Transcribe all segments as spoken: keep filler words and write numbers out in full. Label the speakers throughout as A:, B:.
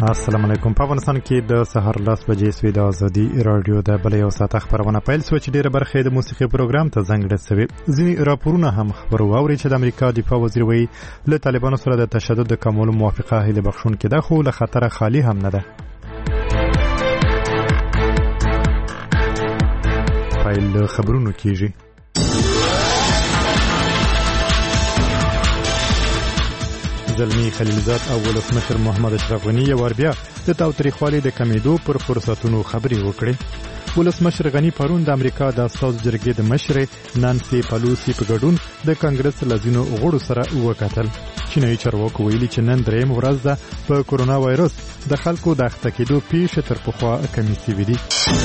A: السلام علیکم. په افغانستان کې د سهار لس بجې سوي د ازادي رادیو د بلې یو ساعت خبرونه پیل شوه چې ډېره برخه د موسیقي پروګرام ته ځانګړې شوې. ځینې راپورونه هم خبرو واوري چې د امریکا دفاع وزیر وایي له طالبانو سره د تشدد د کمولو موافقه هیله بخښونکې ده، خو له خطره خالي هم نه ده. پیل خبرونو کېږي. زلمی خلیلزاد او ولسمشر محمد اشرف غنی یو ور بیا د تاوتریخوالي د کمیدو پر فرصتونو خبرې وکړې. ولسمشر غنی پرون د امریکا د استازو جرګې د مشر نانسي پلوسی په ګډون د کانګرس لزینو غړو سره وکتل. چینایي چارواکو ویلي چې نن درېیم ورځ ده په کورونا وایرس د خلکو د اخته کېدو پیښې تر پخوا کمې شوې دي.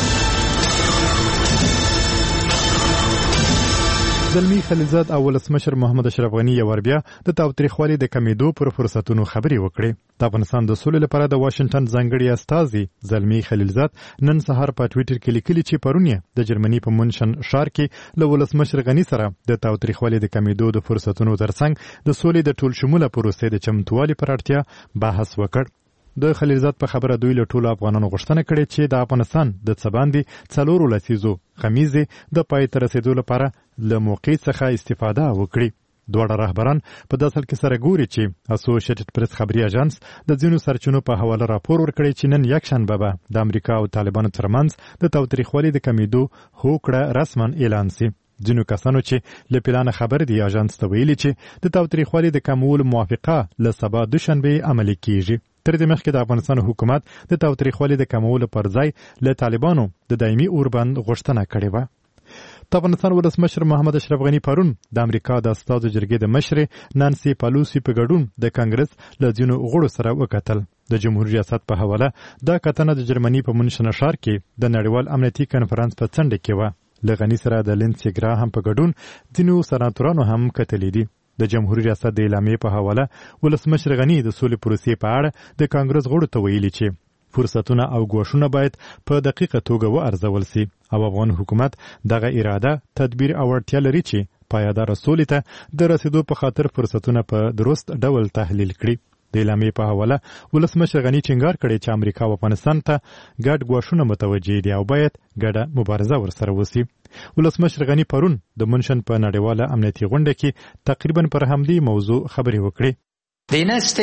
A: زلمی خلیلزاد او ولسمشر محمد اشرف غنی یو ور بیا د تاوتریخوالي د کمیدو پر فرصتونو خبرې وکړې. د افغانستان د سولې لپاره د واشنگټن ځانګړي استازي زلمی خلیلزاد نن سهار په ټویټر کې لیکلي چې پرون د جرمني په مونشن ښار کې له ولسمشر غنی سره د تاوتریخوالي د کمیدو د فرصتونو ترڅنګ د سولې د ټول شموله پروسې د چمتووالي پر اړتیا بحث وکړ. د خلیلزاد په خبره دوی له ټولو افغانانو غوښتنه کړې چې د افغانستان د څه باندې څلورو لسیزو غمیزې د پای ته رسېدو لپاره له موقع څخه استفاده وکړي. دواړه رهبران په داسې حال کې سره ګوري چې اسوسییټډ پریس خبري اژانس د ځینو سرچینو په حواله راپور ورکړی چې نن یکشنبه به د امریکا او طالبانو ترمنځ د تاوتریخوالي د کمیدو هوکړه رسما اعلان شي. ځینو کسانو چې له پلانه خبر دي اژانس ته ویلي چې د تاوتریخوالي د کمولو موافقه له سبا دوشنبه عملي کیږي. تر دې مخکې د افغانستان حکومت د تاوتریخوالي د کمولو پر ځای له طالبانو د دایمي اوربند غوښتنه کړې وه. د افغانستان ولسمشر محمد اشرف غنی پرون د امریکا د استازو جرګې د مشر نانسي پلوسی په ګډون د کانګرس له ځینو غړو سره وکتل. د جمهوریت ریاست په حواله دا کتنه د جرمني په مونشن ښار کې د نړیوال امنیتي کنفرانس په څنډه کې وه. له غنی سره د لینسي ګراهم په ګډون ځینو سناتورانو هم کتلي دي. د جمهوریت ریاست د اعلامیې په حواله ولسمشر غنی د سولې پروسې په اړه د کانګرس غړو ته ویلي چې فرصتونه او ګواښونه باید په دقیقه توګه وارزول سي او افغان حکومت دغه اراده، تدبیر او اړتیا لري چې پایداره سولې ته د رسیدو په خاطر فرصتونه په درست ډول تحلیل کړي. د اعلامیې په حواله ولسمشر غنی ټینګار کړی چې امریکا او افغانستان ته ګډ ګواښونه متوجه دي او باید ګډه مبارزه ورسره وسي. ولسمشر غنی پرون د منشن په نړیواله امنیتي غونډه کې تقریبا پر همدې موضوع خبرې وکړې. په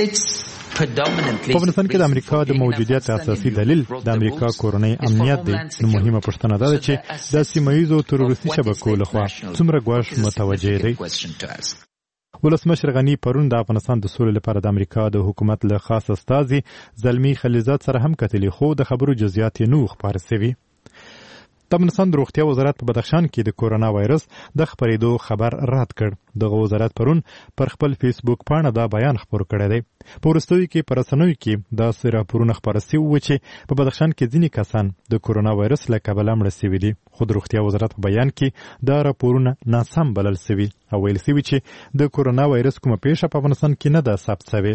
A: افغانستان کې د امریکا د موجودیت اساسي دلیل د امریکا کورنۍ امنیت دی. نو مهمه پوښتنه دا ده چې د سیمه ییزو تروریستي شبکو لخوا څومره ګواښ متوجه دی. ولسمشر غنی پرون د افغانستان د سولې لپاره د امریکا د حکومت له خاص استازي زلمی خلیلزاد سره هم کتلي، خو د خبرو جزئیات یې نه خپاره شوي. د افغانستان د روغتیا وزارت په بدخشان کې د کورونا وایرس د خپرېدو خبر رد کړ. دغه وزارت پرون پر خپل فیسبوک پاڼه دا بیان خپور کړی دی. په وروستیو کې په رسنیو کې داسې راپورونه خپاره شوي وو چې په بدخشان کې ځینې کسان د کورونا وایرس له کبله مړه شوي دي، خو د روغتیا وزارت په بیان کې دا راپورونه ناسم بلل شوي او ویل شوي چې د کورونا وایرس کومه پیښه په افغانستان کې نه ده ثبت شوې.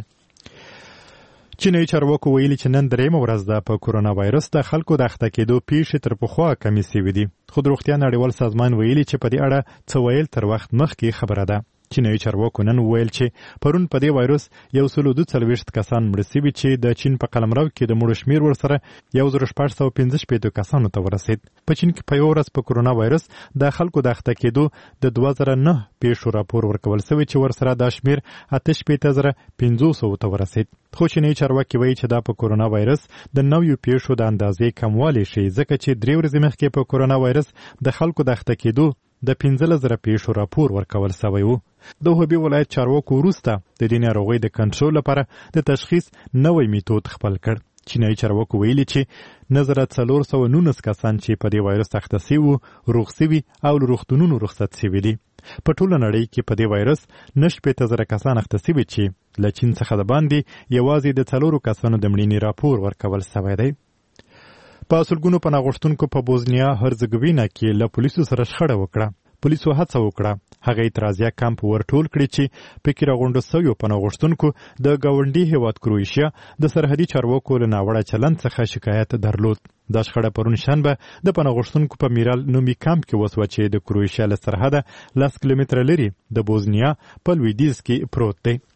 A: چینایي چارواکو ویلي چې نن درېیمه ورځ ده په کورونا وایرس د خلکو د اخته کېدو پیښې تر پخوا کمې شوي دي، خو د روغتیا نړیوال سازمان ویلي چې په دې اړه څه ویل تر وخت مخکې خبره ده. چینایي چارواکو نن وویل چې پرون په دې وایرس یو سل دوه څلوېښت کسان مړه شوي چې د چین په قلمرو کې د مړو شمېر ورسره یو زر شپږ سوه پنځه شپېته کسانو ته ورسېد. په چین کې په یوه ورځ په کورونا وایرس د خلکو د اخته کېدو د دوه زره نه پیښو راپور ورکول شوی چې ورسره دا شمېر اته شپېته زره پنځه سوه ته ورسېد. خو چینایي چارواکي وایي چې دا په کورونا وایرس د نویو پیښو د اندازې کموالی ښیي، ځکه چې درې ورځې مخکې په کورونا وایرس د خلکو د اخته کېدو د پنځلس زره پیښو راپور ورکول شوی و. د هوبي ولایت چارواکو وروسته د دې ناروغۍ د کنټرول لپاره د تشخیص نوی میتود خپل کړ. چینایي چارواکو ویلي چې نظره څلور سوه نولس کسان چې په دې وایرس اخته شوي وو روغ شوي او له روغتونونو رخصت شوي دي. په ټوله نړۍ کې په دې وایرس نه شپېته زره کسان اخته شوي چې له چین څخه د باندې یوازې د څلورو کسانو د مړینې راپور ورکول شوی دی. په سلګونو پناه غوښتونکو په بوزنیا هرزګوینا کې له پولیسو سره شخړه وکړه. پولیسو هڅه وکړه هغه اعتراضیه کمپ ورټول کړي چې پکې راغونډو شویو پناه غوښتونکو د ګاونډي هیواد کروشیا د سرحدي چارواکو له ناوړه چلند څخه شکایت درلود. دا شخړه پرون شنبه د پناه غوښتونکو په میرال نومي کمپ کې وسوه چې د کروشیا له سرحده لس کیلومتره لرې د بوزنیا په لویدیځ کې پروت دی.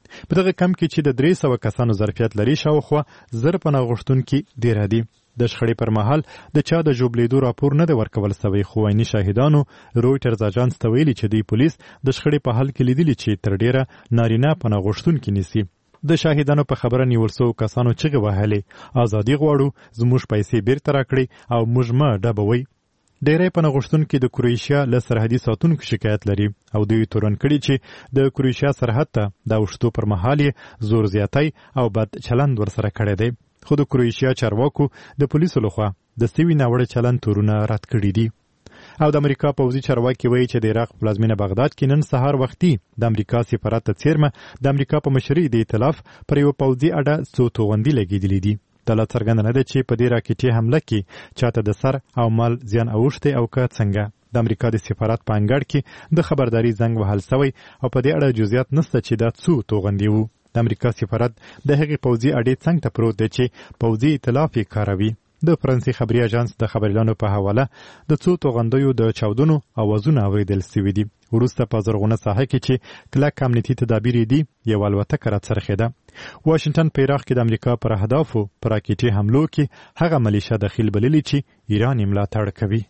A: په دغه کمپ کې چې د درې سوه کسانو ظرفیت لري شاوخوا زر پناه غوښتونکي ډېر دي. د شخړې پر مهال د چا د ژوبلیدو راپور نه دی ورکول سوی، خو عیني شاهدانو رویټرز اژانس ته ویلي چې دوی پولیس د شخړې په حل کې لیدلي چې تر ډېره نارینه پناه غوښتونکي نیسي. د شاهدانو په خبره نیول سوو کسانو چغې وهلې، ازادي غواړو، زموږ پیسې بیرته راکړئ او موږ مه ډبوئ. ډېری پناه غوښتونکي د کروشیا له سرحدي ساتونکو شکایت لري او دوی تورن کړي چې د کروشیا سرحد ته د اوښتو پر مهال یې زور زیاتی او بد چلند ورسره کړی دی. خو د کروشیا چارواکو د پولیسو لخوا د سوي ناوړه چلند تورونه رد کړي دي. او د امریکا پوځي چارواکي وایي چې د عراق پلازمینه بغداد کې نن سهار وختي د امریکا سفارت ته څیرمه د امریکا په مشرۍ د ائتلاف پر یو پوځي اډه څو توغندي لګېدلې دي. دا لا څرګنده نه ده چې په دې راکټي حمله کې چاته د سر او مال زیان اوښتی او که څنګه. د امریکا د سفارت په انګړ کې د خبرداري زنګ وهل سوی او په دې اړه جزئیات نشته چې دا څو توغندي وو. د امریکا سفارت د هغې پوځي اډې څنګ ته پروت دی چې پوځي ائتلاف یې کاروي. د فرانسې خبري اژانس د خبريالانو په حواله د څو توغندیو د چاودنو اوازونه اوریدل سوي دي. وروسته په زرغونه ساحه کې چې کلک امنیتي تدابیر دي یو الوتکه راڅرخېده. واشنګټن په عراق کې د امریکا پر اهدافو پر راکټي حملو کې هغه ملیشه دخیل بللي چې ایران یې ملاتړ کوي.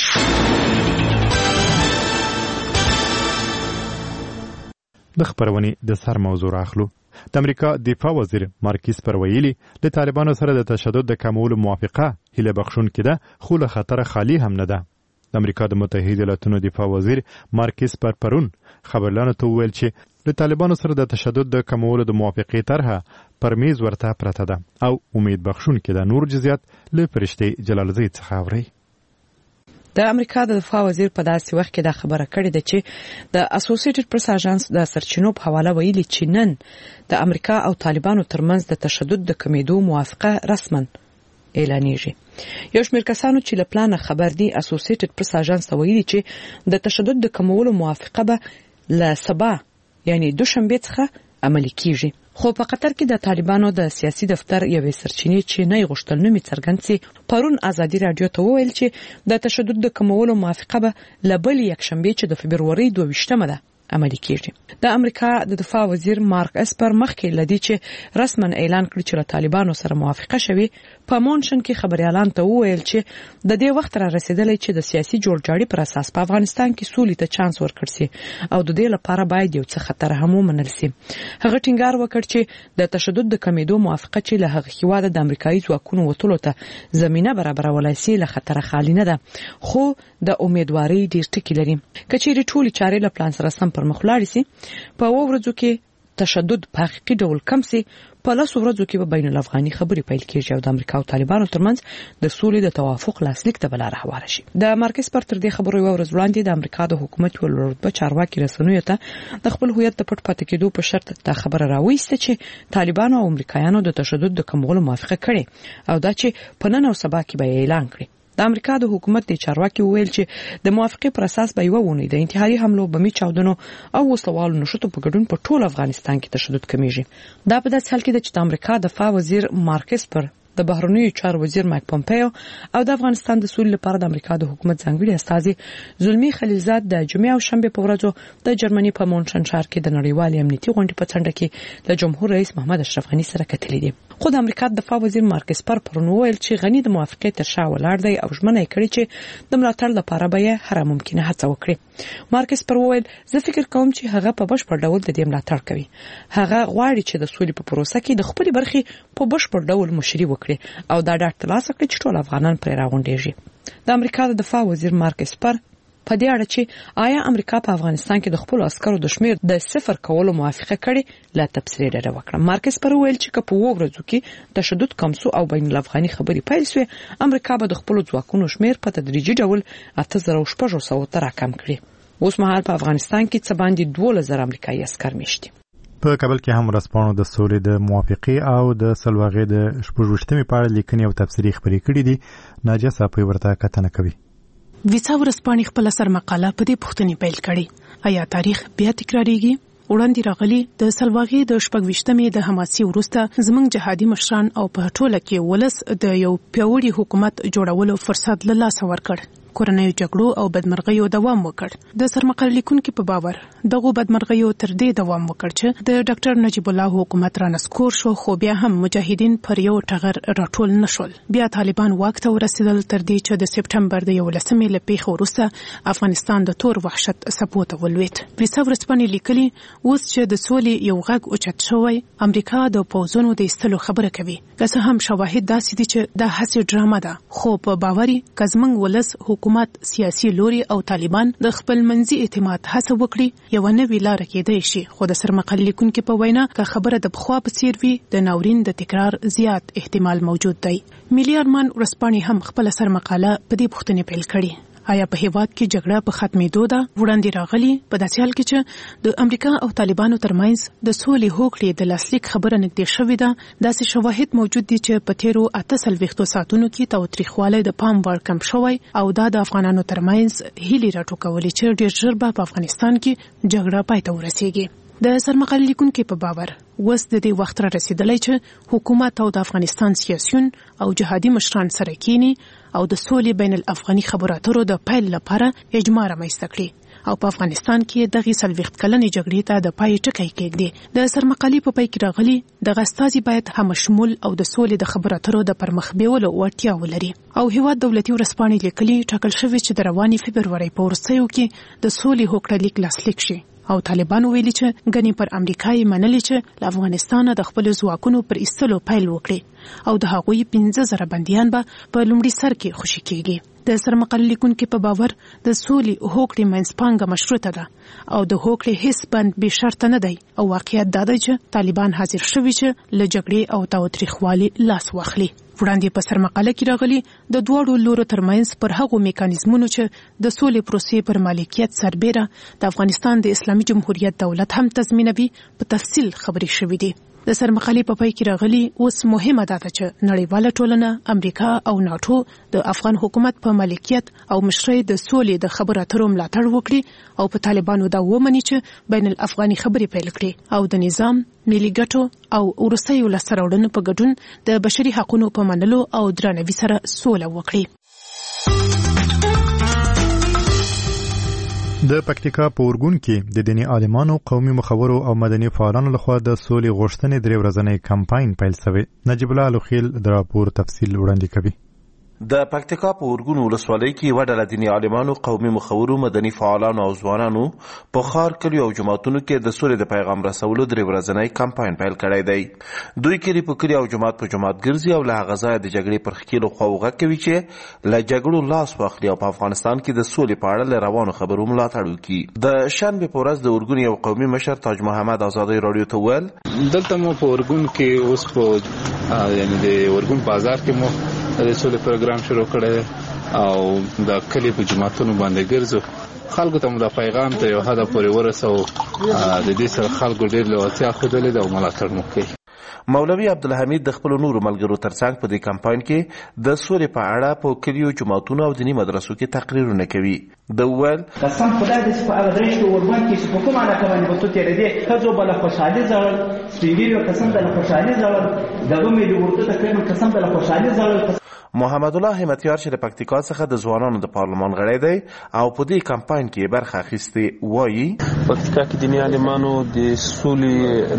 A: د خبرونې د سر موضوع راخلو. د امریکا دفاع وزیر مارکیس پر ویلي د طالبانو سره د تشدد د کمولو موافقه هیله بخښونکې ده، خو له خطره خالی هم نه ده. د امریکا د متحده ایالاتونو دفاع وزیر مارکیس پر پرون خبرلانو ته وویل چې د طالبانو سره د تشدد د کمولو د موافقې طرحه پر میز ورته پرته ده او امید بخښونکې ده. نور جزئیات له فرشتې جلالزۍ څخه اورئ.
B: د امریکا د دفاع وزیر په داسې وخت کې دا خبره کړې ده چې د اسوسییټډ پریس اژانس د سرچینو په حواله ویلي چې نن د امریکا او طالبانو ترمنځ د تشدد د کمیدو موافقه رسما اعلانېږي. یو شمېر کسانو چې له پلانه خبر دي اسوسییټډ پریس اژانس ته ویلي چې د تشدد د کمولو موافقه به له سبا یعنی دوشنبه څخه عملي کیږي. خو په قطر کې د طالبانو د سیاسي دفتر یوې سرچینې چې نه غوښتل نومي څرګند سي پرون ازادي رادیو ته وویل چې د تشدد د کمولو موافقه به له بل یکشنبه چې د فبروري دوه ویشتمه ده عملي کیږي. د امریکا د دفاع وزیر مارک اسپر مخکې لدی چې رسما اعلان کړی چې له طالبانو سره موافقه شوی په مونشن کې خبريالان ته وویل چې د دې وخت را رسیدلی چې د سیاسي جوړجاړي پر اساس په افغانستان کې سولې ته چانس ورکړ سي او د دې لپاره باید یو څه خطر هم ومنل سي. هغه ټینګار وکړ چې د تشدد د کمیدو موافقه چې له هغه هیواده د امریکایي ځواکونو وټولو ته زمينه برابرولای سي له خطر خالی نه ده، خو د امیدواري ډیر ټکی لري. کچېری ټولي چارې له پلان سره سم پر مخ لاړې سي په ورځو کې تشدد په حقیقي ډول کم سي په لاسو ورځو کې به بین الافغاني خبرې پیل کېږي او د امریکا او طالبانو ترمنځ د سولې د توافق لاسلیک ته بلاره هواره شي. د مارکس پر تر دې خبرو یو ورځ وړاندې د امریکا د حکومت ولرتبه چارواکي رسنیو ته د خپل هویت د پټ پاتې کېدو په شرط د خبره راوېسته چې طالبانو او امریکایانو د تشدد د کمولو موافقه کړې او دا چې په نن او سبا کې به اعلان کړي. د امریکا د حکومت د چارواکي ویل چې د موافقې پر اساس به یو ونی د انتحاري حملو بمي چاودنو او وسلوالو نشټو په ګډون په ټول افغانستان کې تشدد کمیږي. دا په داسې حال کې چې د امریکا د دفاع وزیر مارکس پر د بهرنیو چارو وزیر مایک پومپیو او د افغانستان د سولې لپاره د امریکا د حکومت ځانګړي استازي زلمی خلیلزاد د جمعې او شنبه په ورځو د جرمني په مونشن ښار کې د نړیوالې امنیتي غونډې په څنډه کې د جمهور رئیس محمد اشرف غنی سره کتلې دي. خو د امریکا د دفاع وزیر مارکس پر پرون ویل چې غنی د موافقې تر شا ولاړ دی او ژمنه یې کړې چې د ملاتړ لپاره به یې هر ممکنه هڅه وکړي. مارکس پر ویل زه فکر کوم چې هغه په بشپړ ډول د دې ملاتړ کوي. هغه غواړي چې د سولې په پروسه کې د خپل برخې په بشپړ ډول مشري وکړي او دا ډاډ ترلاسه کړي چې ټول افغانان پرې راغونډېږي. د امریکا د دفاع وزیر مارکس پر په دې اړه چې آیا امریکا په افغانستان کې د خپل عسکرو د شمیر د صفر کولو موافقه کړې لا تفسیر ډېر وکړه. مارکس پر ویل چې په وګړو کې تشدد کم سو او بین الافغاني خبري پیل شوه امریکا به د خپل ځواکونو شمیر په تدریجي ډول اته زره شپږ سوه ته راکم کړي. اوس مهال په افغانستان کې څه باندې دوه زره امریکایي عسکر میشتي.
A: په کابل کې هم ورځپاڼو د سولې د موافقې او د سلواغې د شپږویشتمې په اړه لیکنې او تفسیري خبرې کړې دي. ناجیه صاحب ورته کتنه کوي.
C: ویڅا ورځپاڼې خپل سر مقاله په دې پوښتنې پیل کړې: آیا تاریخ بیا تکراریږي؟ وړاندې راغلي د سلواغې د شپږویشتمې د حماسي وروسته زموږ جهادي مشران او په ټوله کې ولس د یو پیاوړي حکومت جوړولو فرصت له لاسه ورکړ. کورنۍ جګړو او بدمرغیو دوام وکړ. د سرمقال لیکونکو په باور دغه بدمرغیو تر دې دوام وکړ چې د ډاکټر نجیب الله حکومت را نسکور شو، خو بیا هم مجاهدین پر یو ټغر راټول نشول. بیا طالبان واک ته ورسېدل تر دې چې د سپټمبر د یولسمې له پیښو وروسته افغانستان د تور وحشت څپو ته ولوېد. پریسا ورځپاڼې لیکلي اوس چې د سولې یو غږ اوچت شوی، امریکا د پوځونو د ایستلو خبره کوي. که څه هم شواهد داسې دي چې دا هسې ډرامه ده، خو په باوري که زموږ ولس، حکومت، سیاسي لوري او طالبان د خپل منځي اعتماد هڅه وکړي، یوه نوې لاره کېدای شي. خو د سرمقال لیکونکو په وینا که خبره د پخوا په څیر وي، د ناورین د تکرار زیات احتمال موجود دی. ملي ارمان ورځپاڼې هم خپل سرمقاله په دې پوښتنې پیل کړې: آیا په هیواد کې جګړه په ختمېدو ده؟ وړاندې راغلي په داسې حال کې چې د امریکا او طالبانو ترمنځ د سولې هوکړې د لاسلیک خبره نږدې شوې ده، داسې شواهد موجود دي چې په تیرو اته څلوېښتو ساعتونو کې تاوتریخوالی د پام وړ کم شوی او دا د افغانانو ترمنځ هیلې راټوکولې چې ډېر ژر به په افغانستان کې جګړه پای ته ورسیږي. د سرمقال لیکونکو په باور اوس د دې وخت را رسیدلی چې حکومت او د افغانستان سیاسیون او جهادي مشران سره کینی او د سولې بین الافغاني خبرو اترو د پیل لپاره اجماع رامنځته کړي او په افغانستان کې دغه څلوېښت کلنې جګړې ته د پای ټکی کېږدي. د سرمقالې په پای کې راغلي دغه استازي باید همشمول او د سولې د خبرو اترو د پرمخ بیولو وړتیا ولري. او هیواد دولتي ورځپاڼې لیکلي ټاکل شوی چې د روانې فبرورۍ په وروستیو کې د سولې هوکړه لیک لاسلیک شي. او طالبان ویلي چې غني پر امریکا یې منلي چې له افغانستانه د خپل ځواکونو پر ایستلو پیل وکړي او د هغوی پنځه زره بندیان به په لومړي سر کې خوشي کېږي. د سرمقال لیکونکو په باور د سولې هوکړې منځپانګه مشروطه ده او د هوکړې هیڅ بند بې شرطه نه دی او واقعیت دا دی چې طالبان حاضر شوي چې له جګړې او تاوتریخوالي لاس واخلي. وړاندې په سرمقاله کې راغلي د دواړو لورو ترمنځ پر هغو میکانیزمونو چې د سولې پروسې پر مالکیت سربیره د افغانستان د اسلامي جمهوریت دولت هم تضمینوي په تفصیل خبرې شوې دي. د سرمقالې په پای کې راغلي اوس مهمه ده چې نړیواله ټولنه، امریکا او ناټو د افغان حکومت په مالکیت او مشرۍ د سولې د خبرو اترو ملاتړ وکړي او په طالبانو دا ومني چې بین الافغاني خبرې پیل کړي او د نظام، ملي ګټو او وروستیو لاسته راوړنو په ګډون د بشري حقوقو په منلو او درناوي سره سوله وکړي.
A: د پکتیکا په اورګون کې د دیني عالمانو، قومي مخورو او مدني فعالانو لخوا د سولې غوښتنې درې ورځنی کمپاین پیل شوی. نجیب الله الخیل د راپور تفصیل وړاندې کوي.
D: د پکتیکا په اورګون ولسوالۍ کې یوه ډله دیني عالمانو، قومي مخورو، مدني فعالانو او ځوانانو په ښار، کلیو او جوماتونو کې د سولې د پیغام رسولو درې ورځنی کمپاین پیل کړی دی. دوی کلی په کلي او جومات په جومات ګرځي او له هغه ځایه د جګړې پر ښکېلو خواو غږ کوي چې له جګړو لاس واخلي او په افغانستان کې د سولې په اړه له روانو خبرو ملاتړ وکړي. د شنبې په ورځ د اورګون یو قومي مشر تاج محمد ازادۍ راډیو ته وویل:
E: دلته مو په اورګون کې اوس په یعنې د اورګون بازار کې مو د سولې پروګرام شروع کړی او د کلی په جماعتونو باندې ګرځو. خلکو ته مو د پیغام ته یو حد پورې ورسو. د دې سره خلکو ډېر لېوالتیا ښودلې ده او ملاتړ مو کوي.
D: مولوي عبدالحمید د خپلو نورو ملګرو ترڅنګ په دې کمپاین کې د سولې په اړه په کلیو، جوماتونو او دیني مدرسو کې تقریرونه کوي. د وویل:
F: قسم خدای دې چې په هغه درېش کې اورګون کې چې په کومه علاقه باندې به تو تېرېدې، ښځو به له خوشحالي زړل، سپین ږیري به قسم ته له خوشحالي زړل، دغه مې د اردو ته کلمه قسم ته له خوشحالي زړل.
D: محمد الله همتیار چې د پکتیکا څخه د ځوانانو د پارلمان غړی دی او په دې کمپاین کې برخه اخیستې، وایي:
G: پکتیکا کې دیني عالمانو د سولې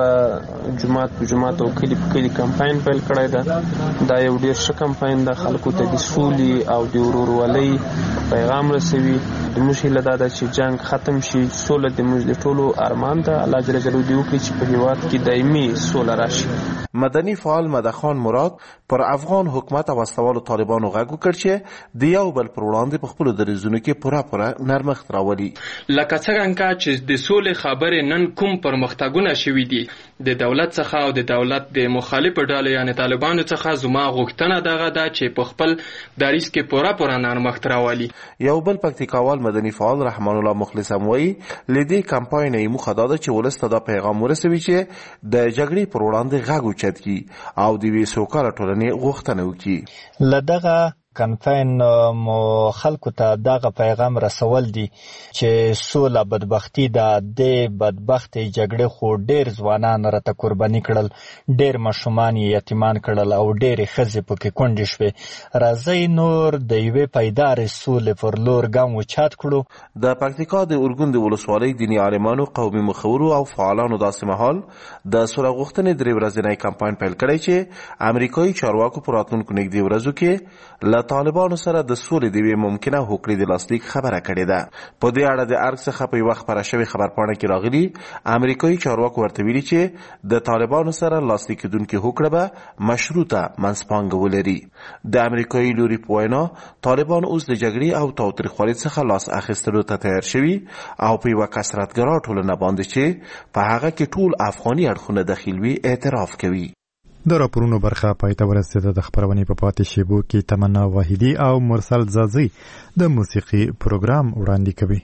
G: لپاره جومات په جومات او کلي په کلي کمپاین پیل کړی ده. دا یو ډېر ښه کمپاین ده، خلکو ته د سولې او د ورورولۍ پیغام رسوي. زموږ هیله دا ده چې جنګ ختم شي، سوله د موږ د ټولو ارمان ده. الله جل جلاله دې وکړي چې په هېواد کې دایمي سوله راشي.
D: مدني فعال مدخان مراد پر افغان حکومت او استوالو طالبانو غږ وکړ چې د یو بل پر وړاندې په خپلو دریځونو کې پوره پوره نرمښت راولي.
H: لکه څرنګه چې د سولې خبرې نن کوم پرمختګونه شوي دي د دولت څخه او د دولت د مخالفو ډلو یعنې طالبانو څخه، زما غوښتنه دغه ده چې په خپل دریځ کې پوره پوره نرمښت راولي.
D: یو بل پکتیکاوال مدني فعال رحمان الله مخلص هم وایي له دې کمپاین یې موخه دا ده چې ولس ته دا پیغام ورسوي چې د جګړې پر وړاندې غږ اوچت کړي او د یوې سوکاله ټولنې غوښتنه وکړي.
I: له دغه کمپاین مو خلکو ته دغه پیغام رسول دي چې سوله بدبختی ده، د بدبختی جګړې خو ډیر ځوانان راته قرباني کړل، ډیر ماشومان یتیمان کړل او ډیر ښځې پکې کونډې شوې. راځئ نور د یوې پایدارې سولې پر لور ګام وچات کړو.
D: د پکتیکا د ارګون د ولسوالۍ دیني عالمانو، قومي مخورو او فعالانو داسې مهال د سوله غوښتنې درې ورځنی کمپاین پیل کړی چې امریکایي چارواکو په راتلونکو نږدې ورځو کې له طالبانو سره د سولې د یوې ممکنه هوکړې د لاسلیک خبره کړې ده. په دې اړه د ارګ څخه په یوه خپره شوې خبرپاڼه کې راغلي امریکایي چارواکو ورته ویلي چې د طالبانو سره لاسلیک کېدونکې هوکړه به مشروطه منځپانګه ولري. د امریکایي لوري په وینا طالبان اوس د جګړې او تاوتریخوالي څخه لاس اخیستلو ته تیار شوي او په یوه کثرتګرا ټولنه باندې چې په هغه کې ټول افغاني اړخونه دخیل وي اعتراف کوي.
A: د راپورونو برخه پایته ورسېده. د خبرونې په پاتې شیبو کې تمنا واحدي او مرسل زازي د موسیقي پروګرام وړاندې کوي.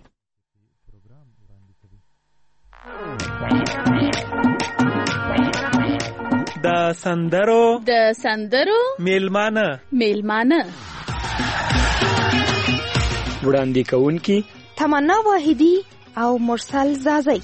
J: د سندرو
K: د سندرو
J: میلمانه
K: میلمانه
J: وړاندې کوونکی
L: تمنا واحدي او مرسل زازي.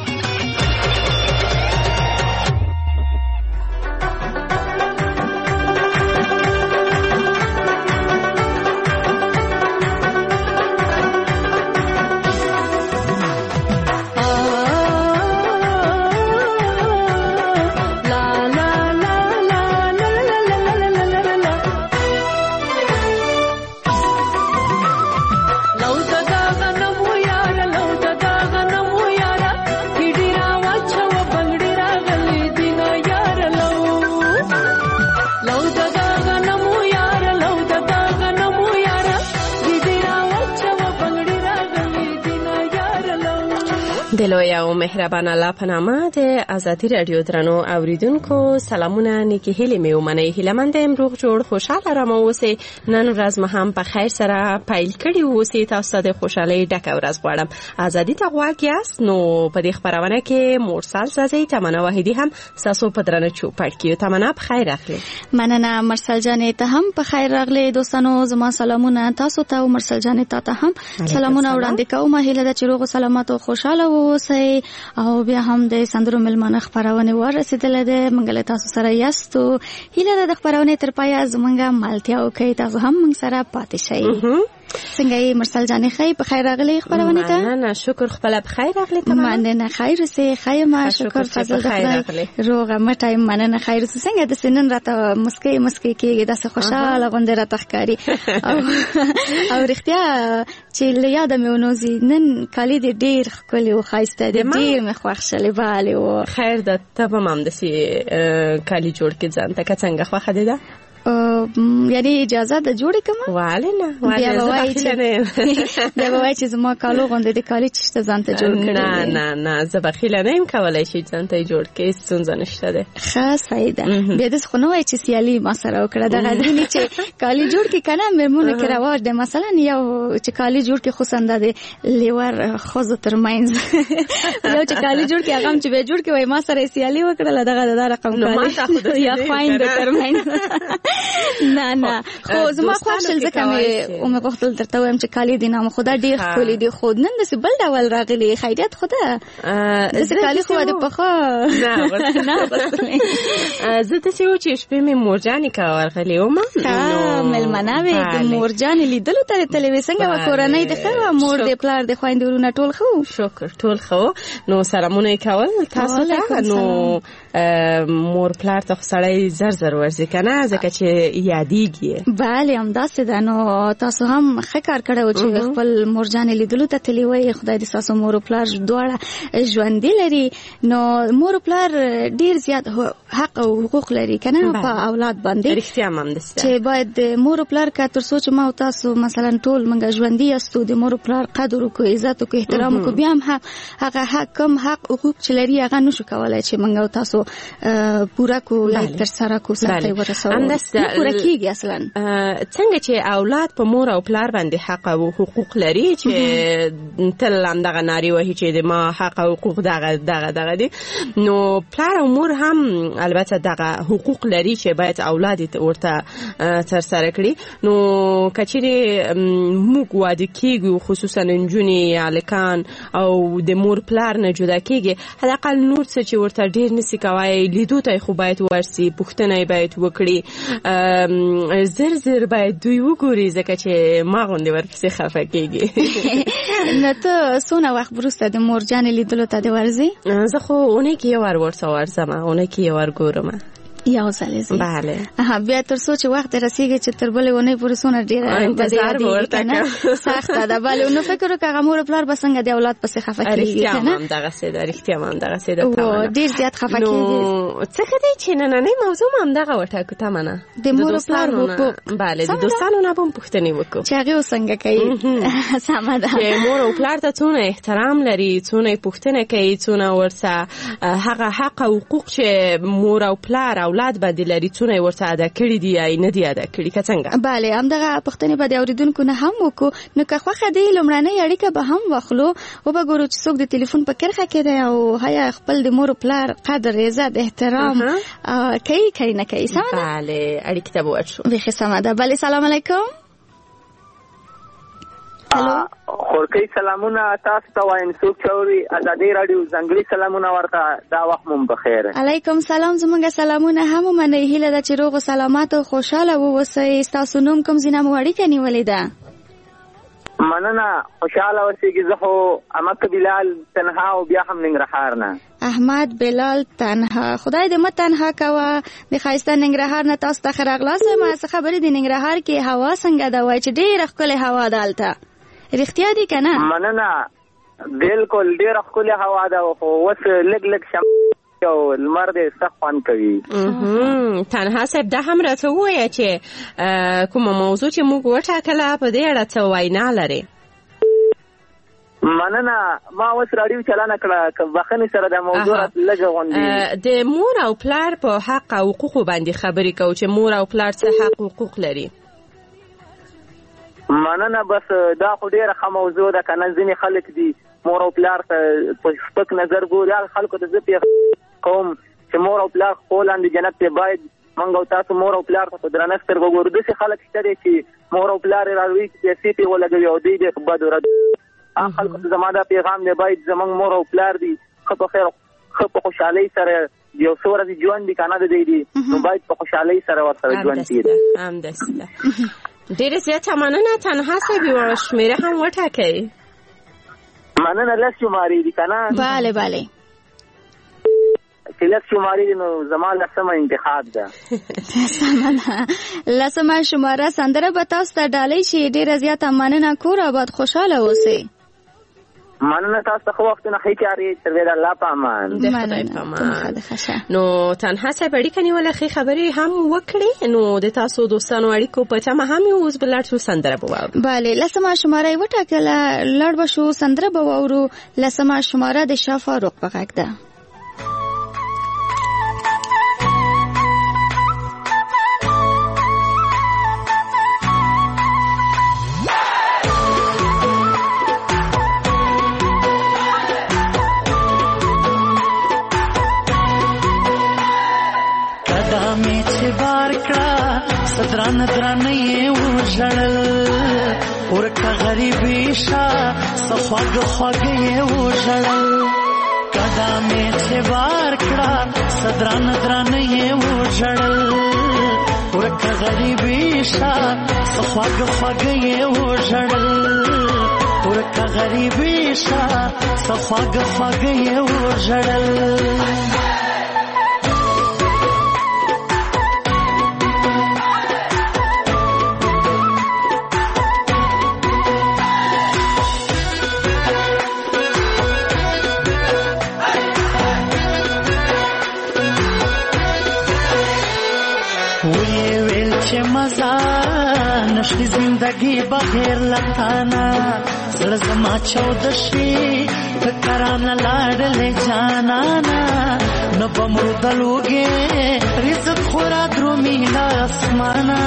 M: دلوی او مهربان الله په نامه د ازادي رادیو درنو اوریدونکو سلامونه، نیکی هیلې مې ومنئ. هیلهمند یم روغ جوړ خوشحاله رامه اوسئ. نن ورځ مو هم په خیر سره پیل کړي اوسئ. تاسو د خوشحالۍ ډکه ورځ غواړم. ازادي ته غواړ یاست نو په دې خبرونه کې مرسل زازي تمنا واحدي هم تاسو په درنه چوپړ کې. تمنا په خیر راغلی.
N: مننه مرسل جانې ته هم په خیر راغلی. دوستانو زما سلامونه تاسو ته او مرسل جانې ته هم سلامونه وړاندې کوم. هیله ده چې روغ سلامت او خوشاله اوسئ او بیا هم د سندرو ملمانه خبرونه ورسېدلې ده. منګل تاسو سره یاستو. هیله ده د خبرونه تر پایه زمونږه مالتیا وکړئ. تاسو هم موږ سره پاتې شئ. څنګه یې مرسل جانې خی په خیر راغلی خبرونه ته؟
M: مننه شکر خپل په خیر راغلی. تمام
N: مننه خیر سه خیمه شکر فضل خدای روغه مټای. مننه خیر سه څنګه د سنن راته مسکی مسکی کېږي داسې خوشاله غونډه راته ښکاری او او رښتیا چې لیاده مې ونوزي نن کالی دې ډیر ښکلی او ښایسته دې ډیر مې خوښ شلې بالي او
M: خیر ده. ته به هم داسې کالی جوړ کې ځان ته څنګه خوښه دې ده؟
N: یعنی اجازه ده جوړې کوم؟
M: والله نه والله زه بخیله نه یم.
N: بیا به وایي چې زما کالو غوندې د کالي چې ته ځان ته جوړ کړې.
M: نه نه نه زه بخیله نه یم کولی شي ځان ته یې جوړ کړې. ستونزه نشته ده.
N: ښه صحیح ده. بیا داسې خو نه وایي چې سیالي ما سره وکړه. دغه ځینې چې کالي جوړ کړي که نه مېرمنو کې رواج دی. مثلا یو چې کالي جوړ کړي خصوصا د لیور ښځو تر منځ یو چې کالي جوړ کړي هغه هم چې بیا جوړ کړي وایي ما سره یې سیالي وکړله دغه د دا رقم کالي یا خویندو تر منځ. نه نه خو زما خوښ شل ځکه مې مې غوښتل درته وایم چې کالي دي نه خدا ډېر ښکلي دي. خو نن داسې بل ډول راغلي. خیریت خو ده داسې کالي خو د پخوا
M: زه داسې و چې شپې مې مورجانې که ورغلې ومه
N: مېلمنه وې د مورجانې لیدلو ته راتلې وې. څنګه وه کورنۍ دې ښه وه؟ مور دې پلار دې خویندې ورونه ټول ښه وو؟
M: شکر ټول ښه وو. نو سلامونه یې کول تاسو ته. نو مور پلار ته خو سړی زر زر ورځي که نه ځکه چې یادېږي.
N: بله همداسې ده. نو تاسو هم ښه کار کړی و چې خپل مورجانې لیدلو ته تللي وئ. خدای دې ستاسو مور و پلار دواړه ژوندي لري. نو مور و پلار ډېر زیات حق او حقوق لري که نه په اولاد باندې.
M: رښتیا هم همداسې ده
N: چې باید د مور و پلار که تر څو چې ما او تاسو مثلا ټول موږ ژوندي یاستو د مور و پلار قدر وکړو، عزت وکړو، احترام وکړو، بیا هم هغه حق کم حق حقوق چې لري هغه نشو کولی چې موږ او تاسو پوره کړو یا تر سره کړو سرته ورسوو.
M: همداسې
N: پوره کیږي اصلا.
M: څنګه چې اولاد په مور او پلار باندې حق او حقوق لري چې تل هم دغه ناری وهي چې د ما حق او حقوق دغه دغه دغه دي، نو پلار او مور هم البته دغه حقوق لري چې باید اولاد ورته تر سره کړي. نو کچېرې موږ واده کیږو خصوصا نجونې الکان او د مور پلار نه جدا کیږي، حداقل نور څه چې ورته ډیر نسی کوي لیدو ته خو باید ورسي، پوښتنه باید وکړي، زر زر باید دوی وګوري ځکه چې ما غوندې ورپسې خفه کیږي.
N: نو ته څونه وخت وروسته د مور جانې لیدلو ته دې ورځې؟
M: زه خو اونۍ کې یو وار ورته ورځم، اونۍ کې یو وار ګورم.
N: یو ځل زه
M: bale
N: ها بیا تر څو چې وخت رسیږي چې تر بلې ونې پورې سونه ډیر
M: انتظار ورته
N: سخته ده. bale نو فکر وکړه مور پلار به څنګه د اولاد پسې خفه کیږي
M: کنه؟ هم دغه څه ده، رښتیا هم دغه څه ده.
N: او ډیر زیات خفه کیږي.
M: نو څه کدی چې نننې موضوع هم دغه وټاکو ته منه
N: د مور پلار حقوق.
M: bale د دوستانو نه هم پوښتنې وکړو
N: چې هغه څنګه کوي. سمه ده
M: چې مور او پلار ته څونه احترام لري، څونه پوښتنه کوي، څونه ورسره هغه حق او حقوق چې مور او پلار اولاد باندې لري څونه ورته ادا کړی دی یا نه دی ادا کړی که څنګه؟
N: bale همدغه پښتنې به د اوریدونکو نه هم وکړو. نو که خوښه دی لومړنۍ اړیکه به هم واخلو او به ګورو چې څوک د ټلیفون په کرښه کې دی او هیا خپل د مور پلار قدر عزت احترام کوي کوي نه کوي. سمه ده؟
M: bale اړیکه ته ورشو.
N: بخیر سمه ده. bale سلام علیکم.
K: هلو خورکی سلامونه تاسو ته وایم څوک چوري ازادي رادیو ځنګلي سلامونه ورته دا وخت مون بخیر.
N: علیکم سلام. زمونږ سلامونه هم منې هیله ده چې روغ او سلامت او خوشاله ووسئ. تاسو نوم کوم ځای نه مو اړیکه نیولې ده؟
K: مننه خوشاله اوسئ. زه خو احمد بلال تنها او بیا هم ننګرهار نه.
N: احمد بلال تنها، خدای دې مت تنها کوه. د ښایسته ننګرهار نه تاسو ته ښه راغلاست. ما څه خبرې د ننګرهار کې هوا څنګه ده؟ وایي چې ډېره ښکلې هوا ده هلته، رښتیا دي که نه؟
K: مننه بالکل ډېره ښکلې هوا ده، خو اوس لږ لږ شمس او لمر دې سخت خوند کوي.
M: تنها صاحب دا هم راته ووایه چې کومه موضوع چې موږ وټاکله په دې اړه څه وینا لرې؟
K: مننه ما اوس راډیو چالانه کړه که بخښنې سره د موضوع لږه غوندې
M: د مور او پلار په حق او حقوقو باندې خبرې کوو چې مور او پلار څه حق حقوق لري.
K: مننه بس دا خو ډیره ښه موضوع ده که نه. ځینې خلک دي مور او پلار ته په سپک نظر ګوري. هغه خلکو ته زه پیغام کوم چې مور او پلار خپل لاندې جنت ته باید موږ او تاسو مور او پلار ته په درنه سترګو وګورو. داسې خلک شته دي چې مور او پلار یې راوړي چې پیسې پرې ولګوي او دوی دې په بدو رد. هغه خلکو ته زما دا پیغام دی باید زموږ مور او پلار دي ښه په خیر ښه په خوشحالۍ سره یو څو ورځې ژوند دي که نه د دی دي نو باید په خوشحالۍ سره ورسره ژوند تېر.
M: همداسې ده. ډېره زیاته مننه. تنها صاحب یوه شمېره هم وټاکئ.
K: مننه. لس شمارې دي که نه؟
N: bale bale
K: چې لس شمارې دي نو زما لسمه انتخاب ده.
N: سمه ده. لسمه شماره سندره به تاسو ته ډالۍ شي. ډېره زیاته مننه. کور آباد خوشحاله اوسئ.
K: مننه. تاسو ته ښه وختونه ښې چارې تر دې د الله په امان.
M: د خدای په امان. نو تنها صاحب اړیکه نیوله ښې خبرې هم وکړې. نو د تاسو دوستانو اړیکو په تمه هم یو اوس به لاړ شو سندره به واورو.
N: bale لسمه شماره یې وټاکله. لاړ به شو سندره به واورو. لسمه شماره د شاه فاروق په غږ ده.
O: دران دران یې وژړل ورکه غریبي شا صفاګ خواږ یې وژړل قدمې چې بار کړه صدران دران یې وژړل ورکه غریبي شا صفاګ خواږ یې وژړل ورکه غریبي شا صفاګ خواږ یې وژړل. نشتی زندگی بغیر لتانا زړه زما چود شي فکرانه لاړلې جانانا نه بمرو دلوګې رزق خورا درومي لا اسمانه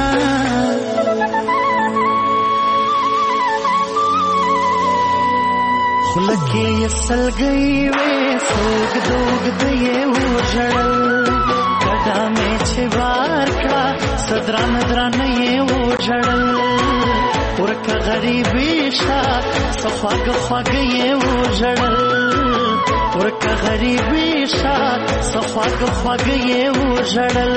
O: خلکې یې سلګۍ وې سوګ دوګ دې وژړل کډا مې چې وار کړه صدران دران یې وژړل ورکه غریبي شا صفاګ خواګ یې وژړل ورکه غریبي شا صفاګ خواګ یې وژړل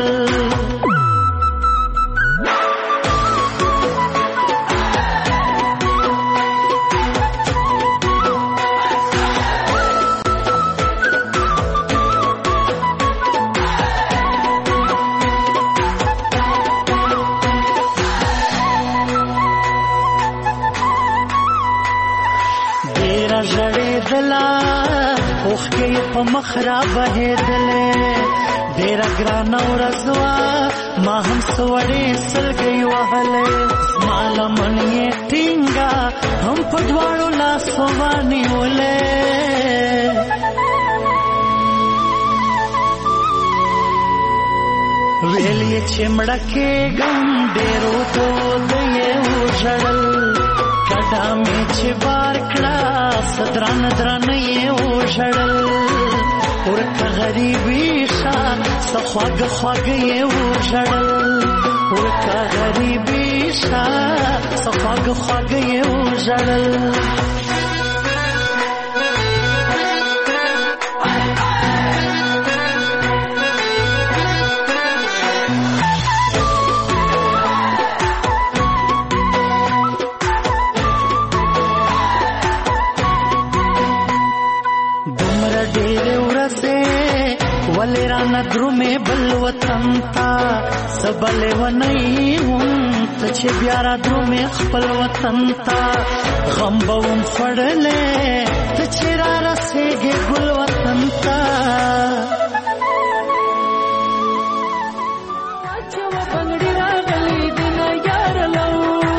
O: اوخکې په مخ را بهېدلې ډېره ګرانه ورځ وه ما هم سوړې سلګۍ وهلې زما لمن یې ټینګه هم په دواړو لاسو ونیولې ویل یې چې مړه کېږم ډېرو دود یې وژړل کډا مې چې بار کړه صدران دران یې وژړل ورکه غریبي شا صخواګ خواګ یې وژړل ورکه غریبي شا صخواګ خواګ یې وژړل ندرو میں بل وطن تا سبل ونئی ہوں تچے بیارا درو میں خپل وطن تا غم بوم فڑلے تچے را رسے گے گل وطن تا چوا بنگڑی را گلی دن یار لو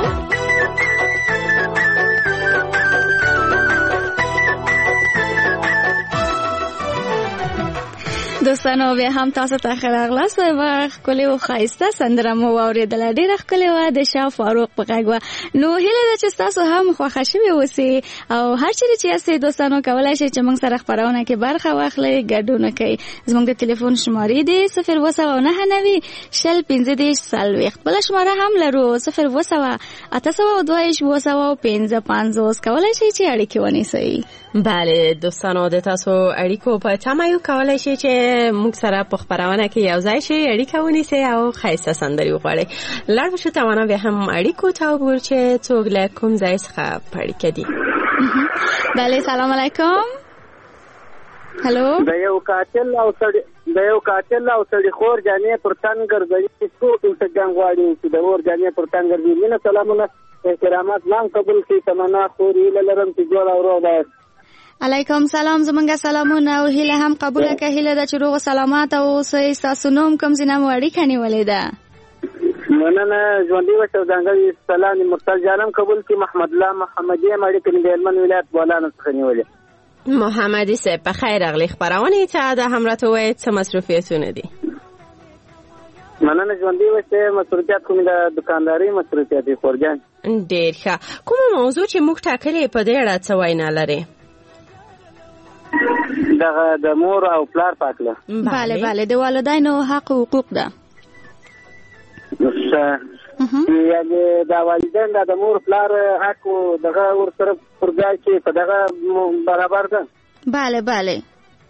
N: دوستانو بیا هم تاسو ته ښه راغلاست و ښکلې او ښایسته سندره مو واورېدله ډېره ښکلې وه د شاه فاروق په غږ وه نو هیله ده چې ستاسو هم خوښه شوې اوسي او هر چیرې چې یاستئ دوستانو کولی شئ چې موږ سره خپرونه کې برخه واخلئ ګډون وکئ زموږ د تلیفون شمارې دی صفر اووه سوه نهه نوي شل پنځه دېرش څلوېښت بله شماره هم لرو صفر اووه سوه اته سوه دوه ویشت اووه سوه پنځه پنځوس کولی شئ چې اړیکې ونیسئ
M: بله دوستانو د تاسو اړیکو په تمه یو کولی شئ چې موږ سره په خپرونه کې یو ځای شئ اړیکه ونیسئ او ښایسته سندرې وغواړئ لاړ به شو توانه بیا هم اړیکو ته وګورو چې څوک له کوم ځای څخه په اړیکه دي
N: بله سلام علیکم هلو
K: د یو قاتل او سړي د یو قاتل او سړي خور جانې پر تن ګرځوي څوک انتقام غواړي چې د اور جانې پر تن ګرځوي مینه سلامونه احترامات نام قبول کړي تمنا خور هیله لرم چې جوړ او روغ ده
N: علیکم سلام زمونږ سلامونه او هیله هم قبوله که هیله ده چې روغ و سلامات اوسئ ستاسو نوم کوم ځای نه مو اړیکه نیولې ده
K: مننه ژوندي اوسئ او ځانګړی سلام مرتضی جانم قبول کړي محمد الله محمدي یم اړیکه مې د هلمند ولایت بولانو څخه نیولې
M: محمدي صاحب په خیر راغلئ خپرونې ته د هم راته ووایئ څه مصروفیتونه دي
K: مننه ژوندي اوسئ مصروفیت خو مې د دکاندارۍ مصروفیت دي خورجان
M: ډېر ښه کومه موضوع چې موږ ټاکلې په دې اړه څه وینا لرئ
K: دغه د مور او پلار پاکله
N: بله بله د والدینو حق او حقوق ده
K: یعنې د والدین د مور پلار حق دغه ورسره پر ځای چې په دغه برابر ده
N: بله بله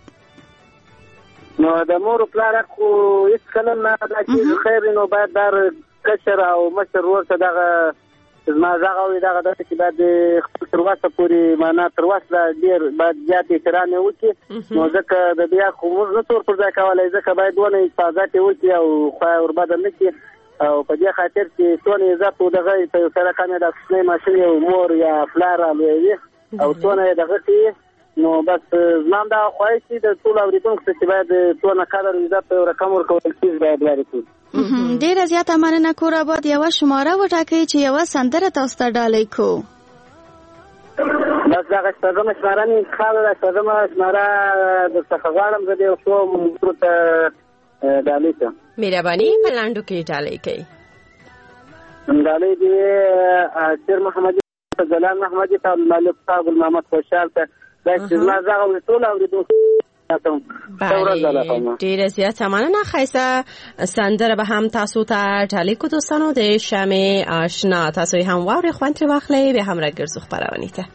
K: نو د مور پلار حق هېڅکله نه ده چې خیر نو باید در کشر او مشر ورته دغه زما غږ اوري دغه داسې چې باید خپل تر وسه پورې معنا تر وسه ډېر باید زیات احترام یې وکړي نو ځکه د دې حق موږ نه څور پر ځای کولی ځکه باید ونه حفاظت یې وکړي او خوا یې وربده نه کړي او په دې خاطر چې څونه عزت و دغه په یو سره کم یې د کوچنۍ ماشوم یو مور یا پلار رالویوي او څونه یې دغه کوي نو بس زما هم دغه خواهش چې د ټولو اورېدونکو څه چې باید څونه قدر او عزت په یو رقم ورکول کېږي باید لرې کړو
N: ډیره زیاته مننه کور آباد یوه شماره وټاکئ چې یوه سندره تاسو ته ډالۍ کو
K: بس دغه شپږمه شماره مې انتخاب ده. شپږمه شماره درڅخه غواړم زه د یو څو ملګرو ته ډالۍ کړم.
M: مهرباني په لاندو کې ډالۍ کوي.
K: ډالۍ دې شیر محمدي ته، جلال محمدي ته، مالک صاحب، ګل محمد خوشحال ته، دا چې زما غږ ټول اورېدونکو
M: ډیره زیاته مننه. ښایسته سندره به هم تاسو ته ډالۍ کو دوستانو د شمع آشنا. تاسو هم واورئ، خوند ترې واخلئ. بیا هم راګرځو خپرونې ته.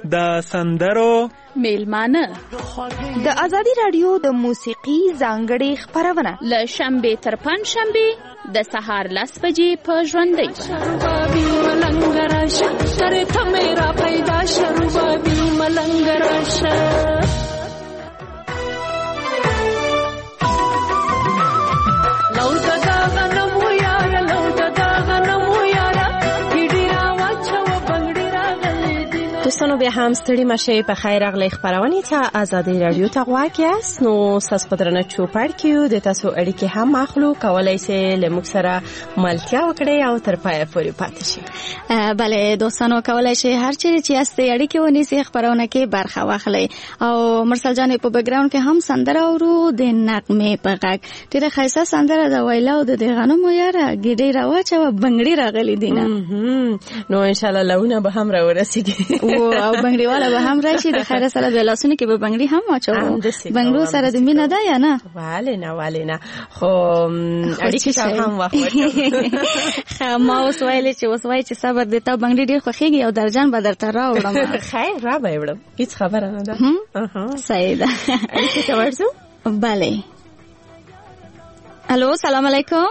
J: د سندرو
P: میلمانه
L: د ازادي رادیو د موسیقي ځانګړي خپرونه
P: ل شنبه تر پنځ شنبه د سهار لس بجې په ژوندۍ شربابي ملنګ راشه تر ته میرا پیدا شربابي ملنګ راشه لو دغه غنمو یار لو دغه غنمو یار ګډي را واچو بنګړي راغلي دي.
M: دوستانو بیا هم ستړي مشه په خیر اغلی خبرونه ته آزادی رادیو ته غواړی یاست نو ساس پدرنه چوپړ کیو د تاسو اړیکې هم اخلو کولای سي لمک سره ملتیا وکړي او تر پای پورې پاتې شي.
N: بله دوستانو کولای شي هر چیرې چې یاست اړیکې ونیسي خبرونه کې برخه واخلي او مرسل جان په بیک ګراوند کې هم سندره اورو د نغمه په غږ ډیره ښایسته سندره د ویلاو د غنمو یاره ګډي راوچو بنګړي راغلي دینه
M: نو ان شاء الله لونه به هم راورسیږي
N: او بنګړي والا به هم راشي د خیر سره د لاسونو کې به بنګړي هم واچو بنګړو سره د مینه ده یا نه
M: والله نه والله نه خو اړیکې هم واخور
N: ما اوس ویلې چې اوس وای چې صبر دې ته بنګړي ډیر خوخيږي او درجن به درته راوړم
M: خیر را به وړم هیڅ خبره نه ده
N: اها صحیح ده
M: اړیکې ته ورځو
N: bale الو سلام علیکم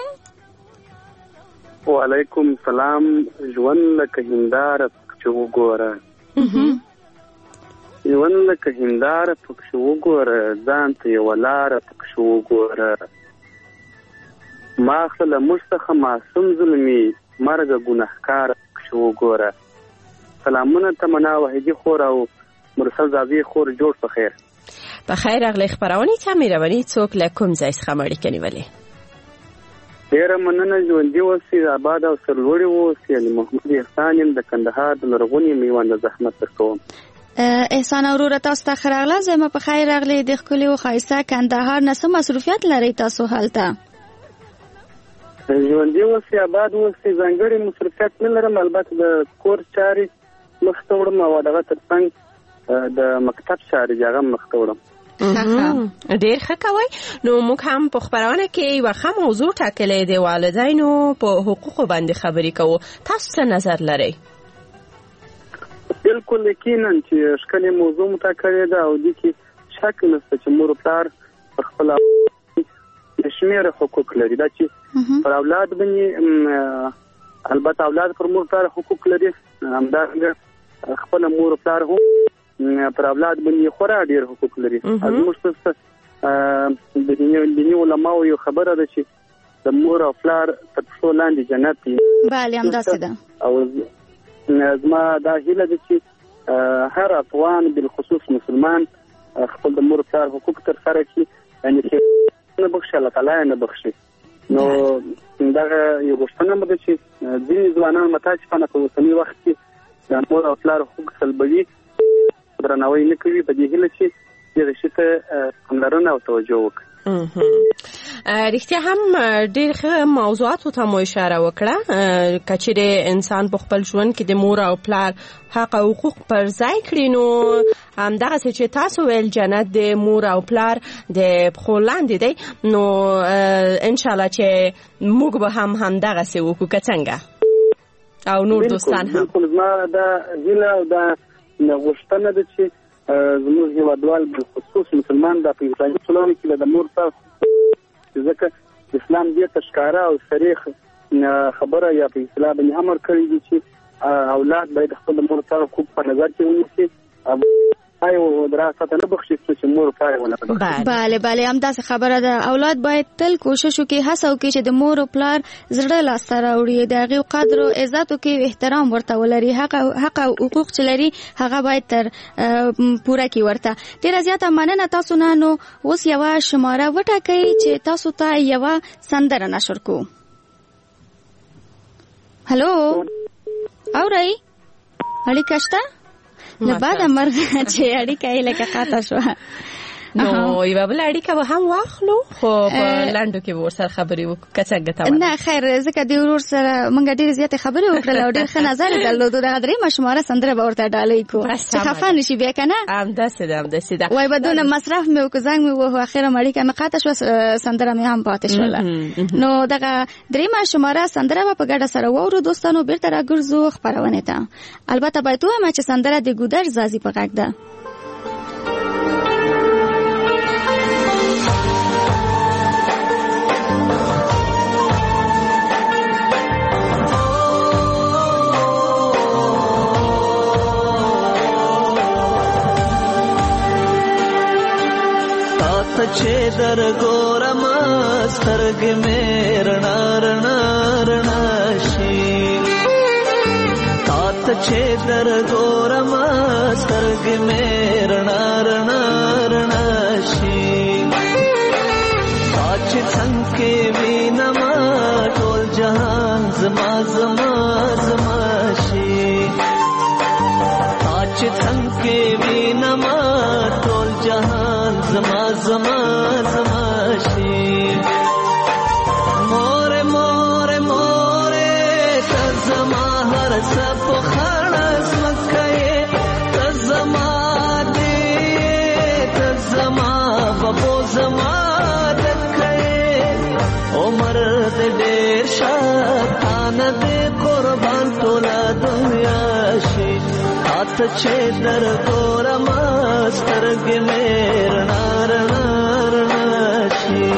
Q: وعلیکم سلام ژوند لکه هنداره چې وګوره ژوند لکه هنداره پکښې وګوره ځان ته یوه لاره پکښې وګوره ما خو له موږ څخه معصوم ظلمي مرګه ګنهکاره پکښې وګوره سلامونه تمنا وحیدي خور او مرسل زاویې خور جوړ په خیر
M: په خیر اغلی خبرونه ته مېرمنې څوک له کوم ځای څخه اړیکه نیولې
Q: ډېره مننه ژوندي اوسئ آباد او سرلوړي اوسئ علي محمد احسان یم د کندهار د لرغونې میوند زحمت درکوم
N: احسان وروره تاسو ته ښه راغلاست زما په خیر راغلی د ښکلي او ښایسته کندهار نه څه مصروفیت لرئ تاسو هلته
Q: ژوندي اوسئ آباد اوسئ ځانګړی مصروفیت نه لرم البته د کور چارې مخته وړم او دغه تر څنګ د مکتب چارې هغه مخته وړم
M: ډیر ښه کوي نو موږ هم په خبرونه کې یو ښه موضوع ټاکلې دی والدینو په حقوقو باندې خبرې کوو تاسو څه نظر لرئ
Q: بالکل یقینا چې ښکلې موضوع مټاکلې ده او دې کې شک نشته چې مور پلار خپل شمېره حقوق لري دا چې پر اولاد باندې البته اولاد پر مور پلار حقوق لري همدارنګه خپل مور پلار هم پر اولاد باندې خورا ډیر حقوق لري زموږ څه د دیني علماو یو خبره ده چې د مور او پلار تر څو لاندې جنت دی
N: بله همداسې ده او
Q: زما دا هیله ده چې هر افغان بالخصوص مسلمان خپل د مور پلار حقوق ترسره کړي یعنې چې نه بخښي الله تعالی نه بخښي نو دغه یو غوښتنه مې ده چې ځینې ځوانان متاسفانه په اوسني وخت کې د مور او پلار حقوق سلبوي درناوی نه کوي په دې هیله چې دغه شی ته پاملرنه او توجه وکړي
M: رښتیا هم ډېر ښه موضوعاتو ته مو اشاره وکړه کچېرې انسان په خپل ژوند کې د مور او پلار حق او حقوق پر ځای کړي نو همدغسې چې تاسو ویل جنت د مور او پلار د پښو لاندې دی نو انشاءالله چې موږ به هم همدغسې وکړو که څنګه او نور دوستان هم
Q: بالکل زما دا هیله او دا غوښتنه ده چې زموږ هېوادوال بالخصوص مسلمان دا په اسلامي ټولنه کې د مور پلار ځکه اسلام دې ته ښکاره او صریح خبره یا په اصطلاح باندې امر کړی دی چې اولاد باید خپل مور پلار حقوق په نظر کې ونیسي ایو دراسته نه بخښي چې مور پلار ونه
N: bale bale همداسې خبره ده اولاد باید تل کوشش وکړي هڅه وکړي چې د مور او پلار زړه لاسته راوړي د هغې قدر او عزت وکړي احترام ورته ولري حق حق او حقوق چې لري هغه باید تر پوره کړي ورته ډېره زیاته مننه تاسو نه نو اوس یوه شماره وټاکئ چې تاسو ته یوه سندره نشر کړو هلو اورئ اړیکه شته له بعده مرغه چې اړیکه یې لکه قاطع شوه
M: نو یو بل اړیکه به هم واخلو خو په لاندو کې ور سره خبرې وکړو کڅنګ ته
N: نه خیر ځکه د ورور سره مونږ ډېر زیات خبرې وکړل او ډېر ښه نظر درلود دا غدري مشماره سندره به ورته ډالۍ کو چې خفه نشي بیا کنه
M: ام داسې ده ام داسې ده
N: وای بدون مصرف مې وکړ زنګ مې وه اخیرا مړی کنه قاطع شو سندره مې هم پاتې شول نو دغه درې مشماره سندره په ګډه سره وورو دوستانو بیرته راګرځو خبرونه ته البته باید وایم چې سندره د ګودر زازي په غږ ده
R: چې در ګورم سترګې مې رڼا رڼا رڼا شي تا ته چې در ګورم سترګې مې رڼا رڼا رڼا شي تا چې څنګه وینم ټول جهان زما زما زما شي تا چې څنګه وینم ټول جهان زما زما زما شي مور مور مور ته زما هر څه په خړس مکه ته زما دې ته زما بابو زما دکه عمر دې ډېر شاتان دې قربان ټول دنیا شي هات چې در ګورم سترګې مې رڼا رڼا رڼا شي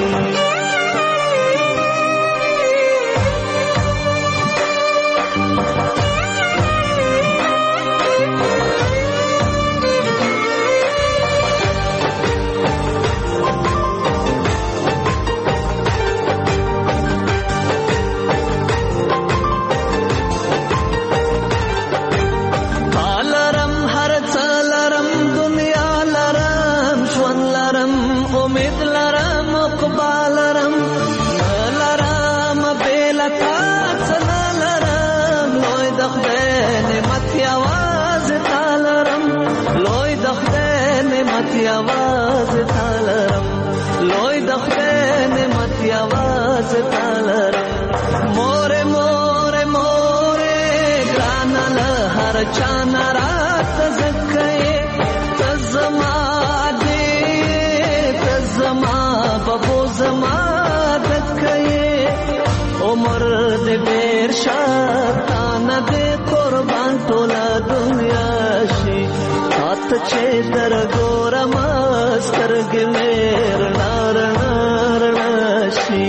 R: आवाज तालरम लोई दखन मत आवाज तालरम मोरे मोरे मोरे ग्रानल हर चाना रात जके तजमा दे तजमा बबो जमा दके उमर दे बेर शातान दे कुर्बान तोला दुनिया शी हाथ छे दर गोरम سترګې مې رڼا رڼا رڼا شي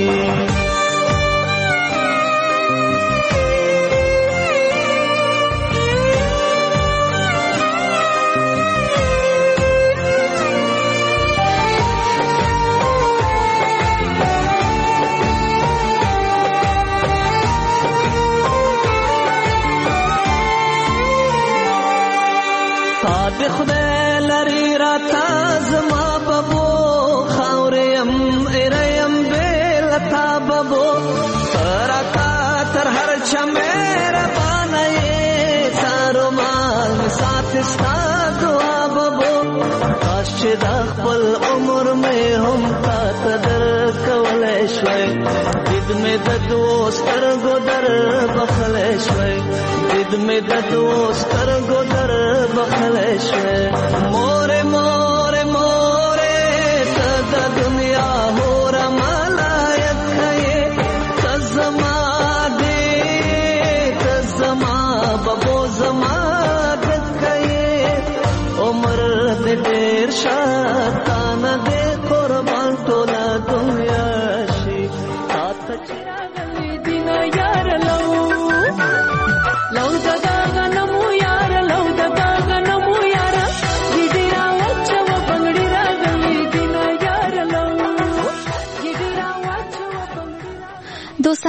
R: تا خدای لري راته زما بابو خاوریم اریم بیلتا بابو تراتا تر هر چمیر بانای سارو مال ساتھ استا دعا بابو کاش چې د خپل عمر مې هم تا تدر کولای شوي دید مې د دوستر ګدر بخلای شوي دید مې د دوستر ګدر بخلای شوي مور مور مور ته د دنیا هور ملایک کړي تزما دې تزما بابو زما دکړي عمر دې ډېر شاتان دې قربان ټول دنیا شي سات چراغلي دین یار لو لو دغه غنمو یار لو دغه غنمو یار ګډیا وچو بنگړی راغلی دین یار لو ګډیا وچو بنگړی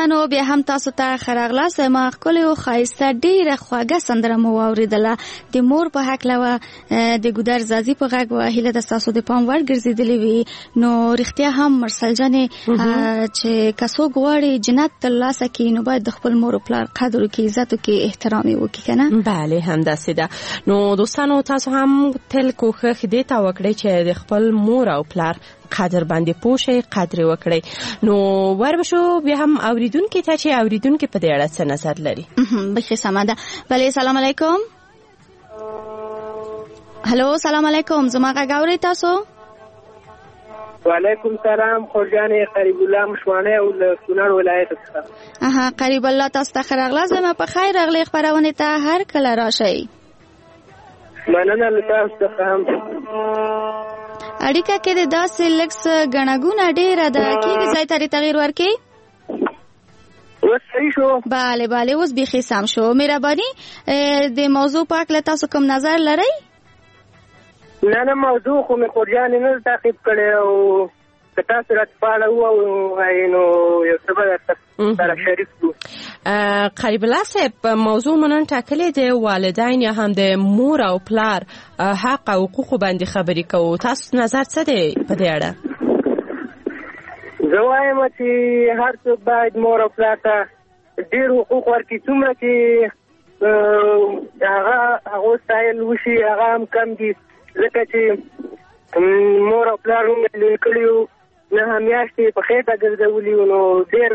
N: دوستانو بیا هم تاسو ته خراغلاس ما خپل او خایسته ډیره خواږه سندره مو اوریدله د مور په حق لوه د ګودر زازي په غږ وهله د تاسو د پام ور ګرځیدلې وي نو رښتیا هم مرسل جانې چې کسو غواړي جنت ترلاسه کړي نو باید د خپل مور او پلار قدر وکړي عزت وکړي احترام وکړي کنه. بله همداسې ده. نو دوستانو تاسو هم تل کوښښ دې تا وکړئ چې د خپل مور او پلار قدر باندې پوښي قدر وکړي. نو وربشو بیا هم اوریدونکو ته چې اوریدونکو په دې اړه څه نظر لري. بخیر سمه ده. بله سلام علیکم. هلو سلام علیکم. زما غږ اورئ تاسو؟
S: وعلیکم سلام. خورجان قریب الله مشوانه او له کونړ ولایت څخه.
N: اها قریب الله تاسو ته خراغلاس زما په خیر راغلی خبرونه ته هر کله راشئ.
S: مننه له تاسو څخه هم.
N: اړیکه کې د داسې لکس غنګونه ډیره ده کیږي ځای ته تغییر ورکړي.
S: اوس صحیح شو؟
N: bale bale اوس به سم شو. مهرباني د موضوع په اړه تاسو کوم نظر لرئ؟
S: نه نه موضوع خو مې خورجان نه تعقیب کړی او که تاسو راته پاړه ووایئ نو یو څه به درته سره شریک کړو.
M: قریب الله صاحب موضوع مو نن ټاکلې د والدین یا هم د مور او پلار حق او حقوق باندې خبرې کوو. تاسو نظر څه دی په دې اړه؟
S: زه وایم چې هر څوک باید مور او پلار ته ډېر حقوق ورکړي څومره چې هغه هغو ستایل وشي هغه هم کم دي ځکه چې مور او پلار هم لوی کړي وو نهه میاشتې په خېټه ګرځولي وو نو ډېر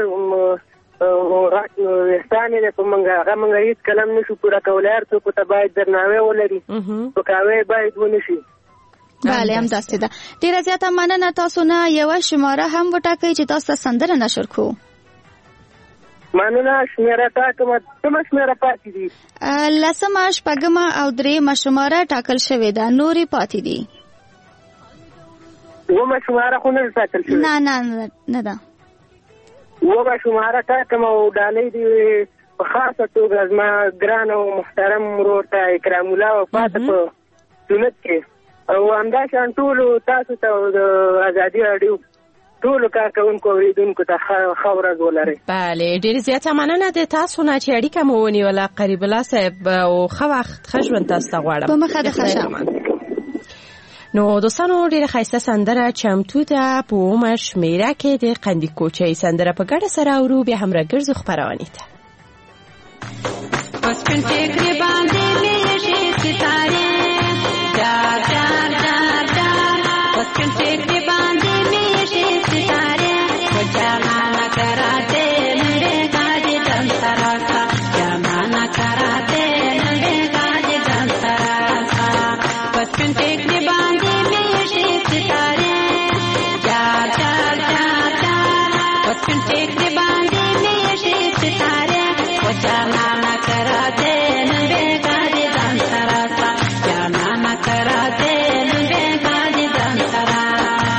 S: احسان یې دی په موږ هغه موږ هېڅ کله هم نشو پوره کولی. هر څوک ته باید درناوی ولري سپکاوی باید ونه شي.
N: بله همداسې ده. ډېره زیاته مننه. تاسو نه یوه شماره هم وټاکئ چې تاسو ته سندره نشر کړو.
S: مننه. شمېره ټاکمه. کومه شمېره پاتې دي؟
N: لسمه شپږمه او درېیمه شماره ټاکل شوې ده نورې پاتې دي.
S: اوومه شماره خو نه ده ټاکل شوې؟
N: نه نه نه ده.
S: اوومه شماره ټاکم او ډالۍ دي په خاصه توګه زما ګران او محترم ورور ته اکرام الله وفاته په سنت کې او همداشان ټولو تاسو ته د ازادي راډیو ټولو کارکوونکو اوریدونکو ته ښه ورځ ولرئ.
M: بله ډېر زیاته مننه د تاسو نه چې اړیکه مو ونیوله قریب الله صاحب او ښه وخت ښه ژوند تاسو ته غواړم.
N: په مخه د ښه شه.
M: نو دوستانو ډېره ښایسته سندره چمتو ده په اوومه شمېره کې د قندي کوچۍ سندره په ګډه سره اورو بیا هم راګرځو خپرونې ته.
T: بس پن ټیکرې باندې میشي ستارې ډار ډار ډار ډار بس پن ټیکرې باندې میشي ستارې په جامانه کراته نړۍ باندې دم سراسا جامانه کراته نړۍ باندې دم سراسا بس پن ټیکرې باندې میشي ستارې ډار ډار ډار ډار بس پن ټیکرې باندې میشي ستارې په جامانه کراته نړۍ باندې دم سراسا جامانه کراته نړۍ باندې دم سراسا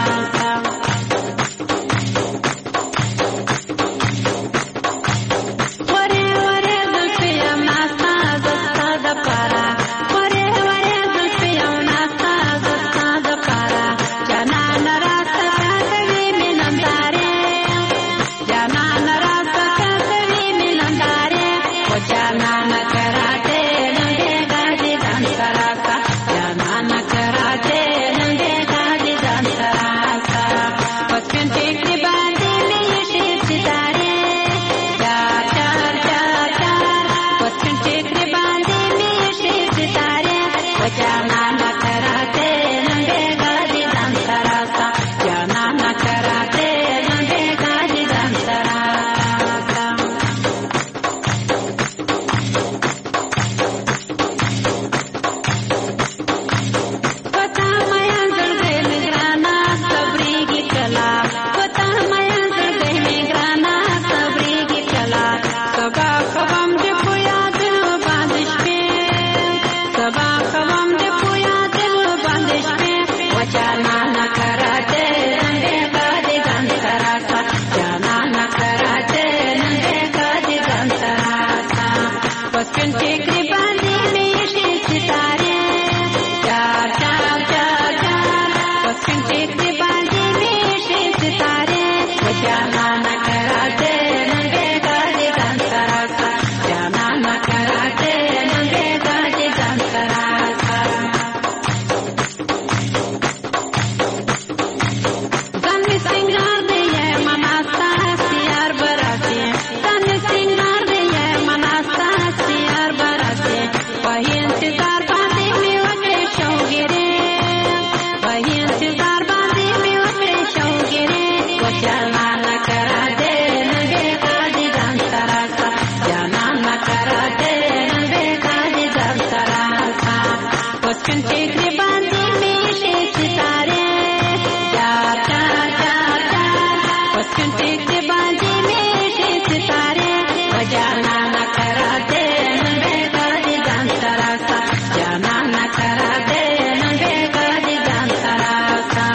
T: پسکن ټیکری باندې میشي ستاره جار جار جار جار پسکن ټیکری باندې میشي ستاره وجانا نکرا دے نبے کردی جان سراسا جانا نکرا دے نبے کردی جان سراسا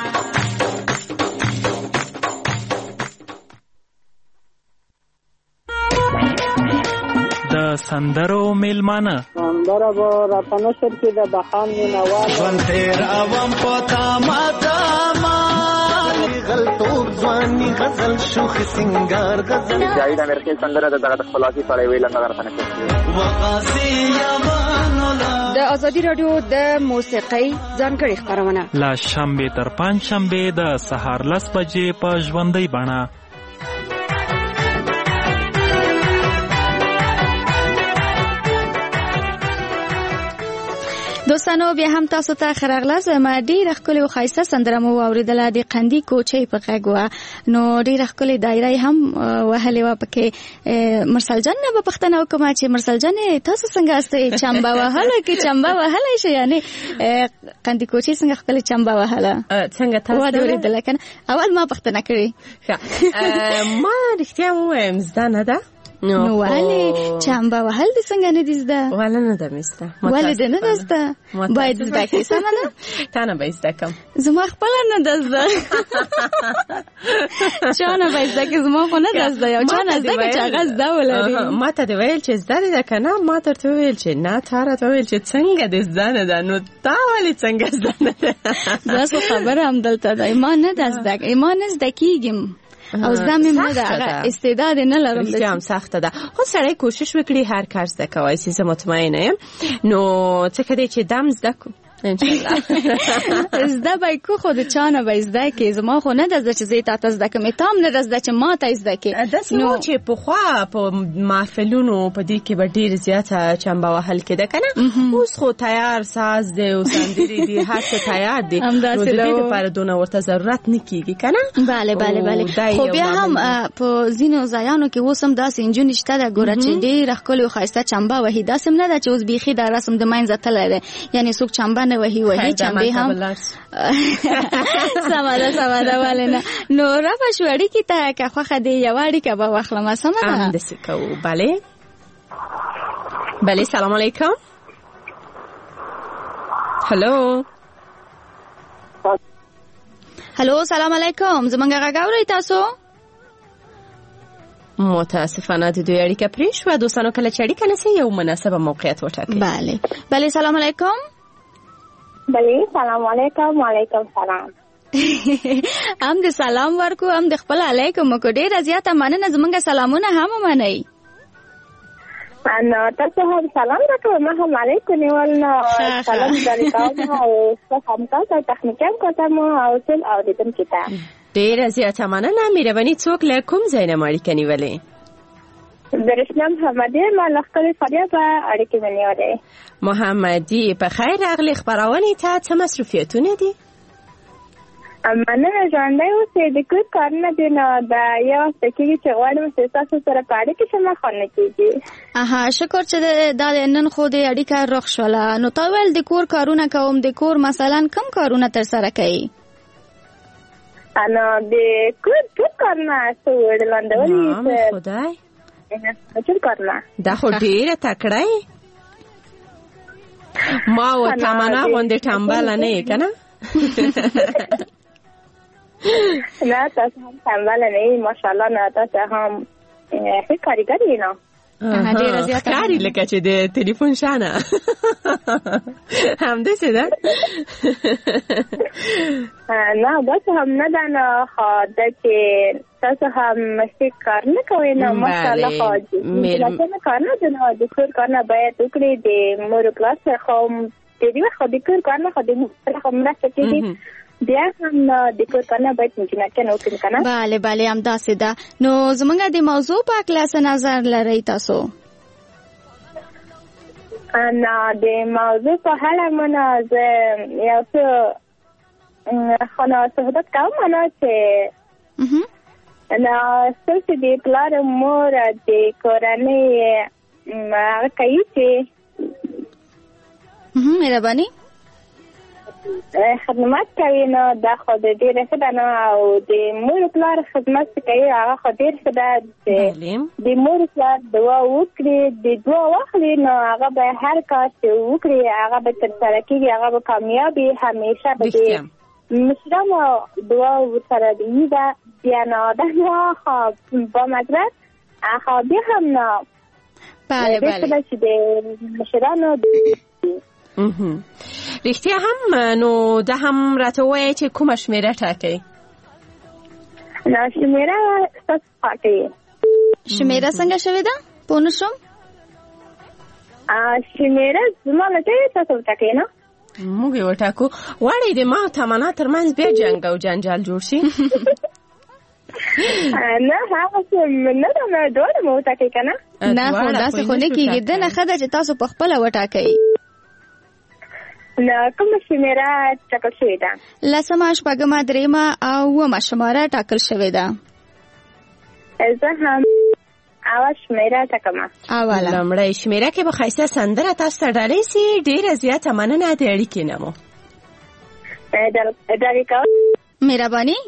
J: د سندرو میلمانه
S: سندره به راته نشر کې د بخان مینوال
O: ژوند تیر اوم پتا ماتا ما غلطوب ځواني غزل شوخ سنگار غزل
K: جاوید امرخیل سندره د دغه خلاصي سره ویل نه غرفنه کوي
O: وقاسي یمانولا
L: د ازادي رادیو د موسیقۍ ځانګړي خبرونه
J: لا شنبه تر پنځ شنبه د سهار لس بجې په ژوندۍ بڼه.
N: دوستانو بیا هم تاسو ته خراغلاس ما ډیره ښکلې او ښایسته سندره مو واورېدله د قندي کوچۍ په غږ وه نو ډیره ښکلې دایره هم وهلې وه پکې مرسل جان نه به پوښتنه وکړم چې مرسل جانې تاسو څنګه استئ چمبه وهله کې چمبه وهلی شئ یعنې قندي کوچۍ څنګه ښکلې چمبه وهله
M: څنګه تاسو
N: وا دې اورېدله که نه اول ما پوښتنه کړې
M: ما رښتیا ووایم زده نه ده
N: نو ولې چمبه وهل دې څنګه نه دي زده
M: ولې نه ده مې زده
N: ولې دې نه ده زده باید زده کړې سمه ده
M: تا نه به یې زده کړم
N: زما خپله نه ده زده چا نه به یې زده کړې زما خو نه ده زده یو چا نه زده کړې چې هغه زده ولري
M: ما ته دې ویل چې زده دې ده که نه ما ته ورته وویل چې نه تا راته وویل چې څنګه دې زده نه ده نو تا ولې څنګه زده نه ده
N: بس خبره همدلته ده ما نه ده زده ما نه زده کېږم او زده مې نه ده هغه استعداد نه لرم
M: رښتیا هم سخته ده خو سړی کوشش وکړي هر کار زده کولی شي زه مطمئنه یم نو څه که دی چې دم زده کړو
N: زده به یې کو خو د چا نه به یې زده کړې زما خو نه ده زده چې زه یې تا ته زده کړم تا هم نه ده زده چې ما ته یې زده کړې
M: داسې و چې پخوا په محفلونو په دې کې به ډېر زیاته چمبه وهل کېده که نه اوس خو تیار ساز دی او سندرې دي هر څه تیار دي نو د دې لپاره دونه ورته ضرورت نه کېږي که نه
N: بله بله بله خو بیا هم په ځینو ځایانو کې اوس هم داسې نجونې شته ده ګوره چې ډېره ښکلې او ښایسته چمبه وهي داسې هم نه ده چې اوس بیخي دا رسم د منځه تللی دی یعنې څوک چمبه نه وهي وهي چمبې هم سمه ده سمه ده ولې نه نو رفع شو اړیکې ته که خوښه دې یوه اړیکه به واخلمه سمه ده
M: همداسې کوو بلې بلې سلام علیکم هلو
N: هلو سلام علیکم زمونږ غږ اورئ تاسو
M: متاسفانه د دوی اړیکه پرې شوه دوستانو کله چې اړیکه نسي یو مناسبه موقعیت وټاکئ
N: بله بلې سلام علیکم
U: بله سلام علیکم وعلیکم سلام
N: هم د سلام ورکو هم د خپل علیکم کو ډیره زیاته مننه زمونږ سلامونه هم ومنئ
U: نو تاسو هم سلام راکړئ ما هم علیکم نیول نو سلام درې کوم او څه هم تاسو تخنیکم کوم او ټول اوریدونکو ته
M: ډیره زیاته مننه مهرباني څوک له کوم ځای نه اړیکه نیولې
U: درشنم محمدی ما لخکلی فریاد و اړیکې ونیولې
M: محمدی په خیر راغلی خبرونې ته څه مصروفیتونه دي
U: مننه ژوندی اوسې د کور کارونه دي نو دا یو وخت کېږي چې غواړم چې ستاسو سره په اړیکه شم خو نه کېږي
N: اها شکر چې دا نن خو د اړیکه رخ شوله نو تا ویل د کور کارونه کوم د کور مثلا کم کارونه ترسره کوي
U: نو د کور ټول کارونه څه وړلاندولي
M: خدای
U: ټول کارونه
M: دا خو ډېره تکړه یې ما ورته تمنا غوندې ټمبله نه یې که نه
U: نه تاسو هم ټمبله نه یې ماشاءالله نه تاسو هم ښه کارګر یې نه
M: ښکاري لکه چې د تلیفون شانه همداسې ده
U: نه داسې هم نه ده نه خو ده چې تاسو هم مشي کار نه کوئ نه ماشاءالله خو نه کار نه ده نو د کور کارونه باید وکړي د مور و پلار سره خو ډېری وخت خو د کور کارونه خو د مور سره خو مرسته کېږي بیا هم د کور کارونه باید مجنکه نه وکړي که نه
N: بله بله همداسې ده نو زموږ د موضوع په هکله څه نظر لرئ تاسو
U: نه د موضوع په اړه مونه زه یو څه خو نه صحبت کوم نه چې نه ستاسو د پلار مور د کورنۍ هغه کوي چې
N: مهرباني
U: خدمت کوي نو دا خو د ډېره ښه ده نو او د مور پلار خدمت چې کوي هغه خو ډېر ښه ده د مور پلار دعا وکړي د دعا واخلي نو هغه به هر کار چې وکړي هغه به ترسره کېږي هغه به کامیاب وي همیشه به د مشرانو دعا ورسره وي ده بیا نو دا نو خو با مدرس خو بیا هم نو
M: بله بله
U: ډېر ښه ده چې د مشرانو
M: رښتیا هم نو دا هم راته ووایه چې کومه شمېره ټاکئ
U: نو شمېره ستاسو خوا کې
N: شمېره څنګه شوې ده پوه نه شوم
U: شمېره زما له ځایه تاسو وټاکئ نه
M: موږ یې وټاکو غواړئ د ما او تمنا ترمنځ بیا جنګ او جنجال جوړ شي
U: نه هغه نه ده نه دواړه مو وټاکئ که نه
N: نه خو داسې خو نه کېږي ده نه ښه ده چې تاسو په خپله وټاکئ
U: نه کومه شمېره ټاکل شوې ده
N: لسمه شپږمه درېیمه او اوومه شماره ټاکل شوې ده
U: زه هم اوله شمېره ټاکمه
N: اوله
M: لومړۍ شمېره کې به ښایسته سندره تاسو ته ډالۍ سي ډېره زیاته مننه د اړیکې نه مو
U: ډالۍ کول
N: مهرباني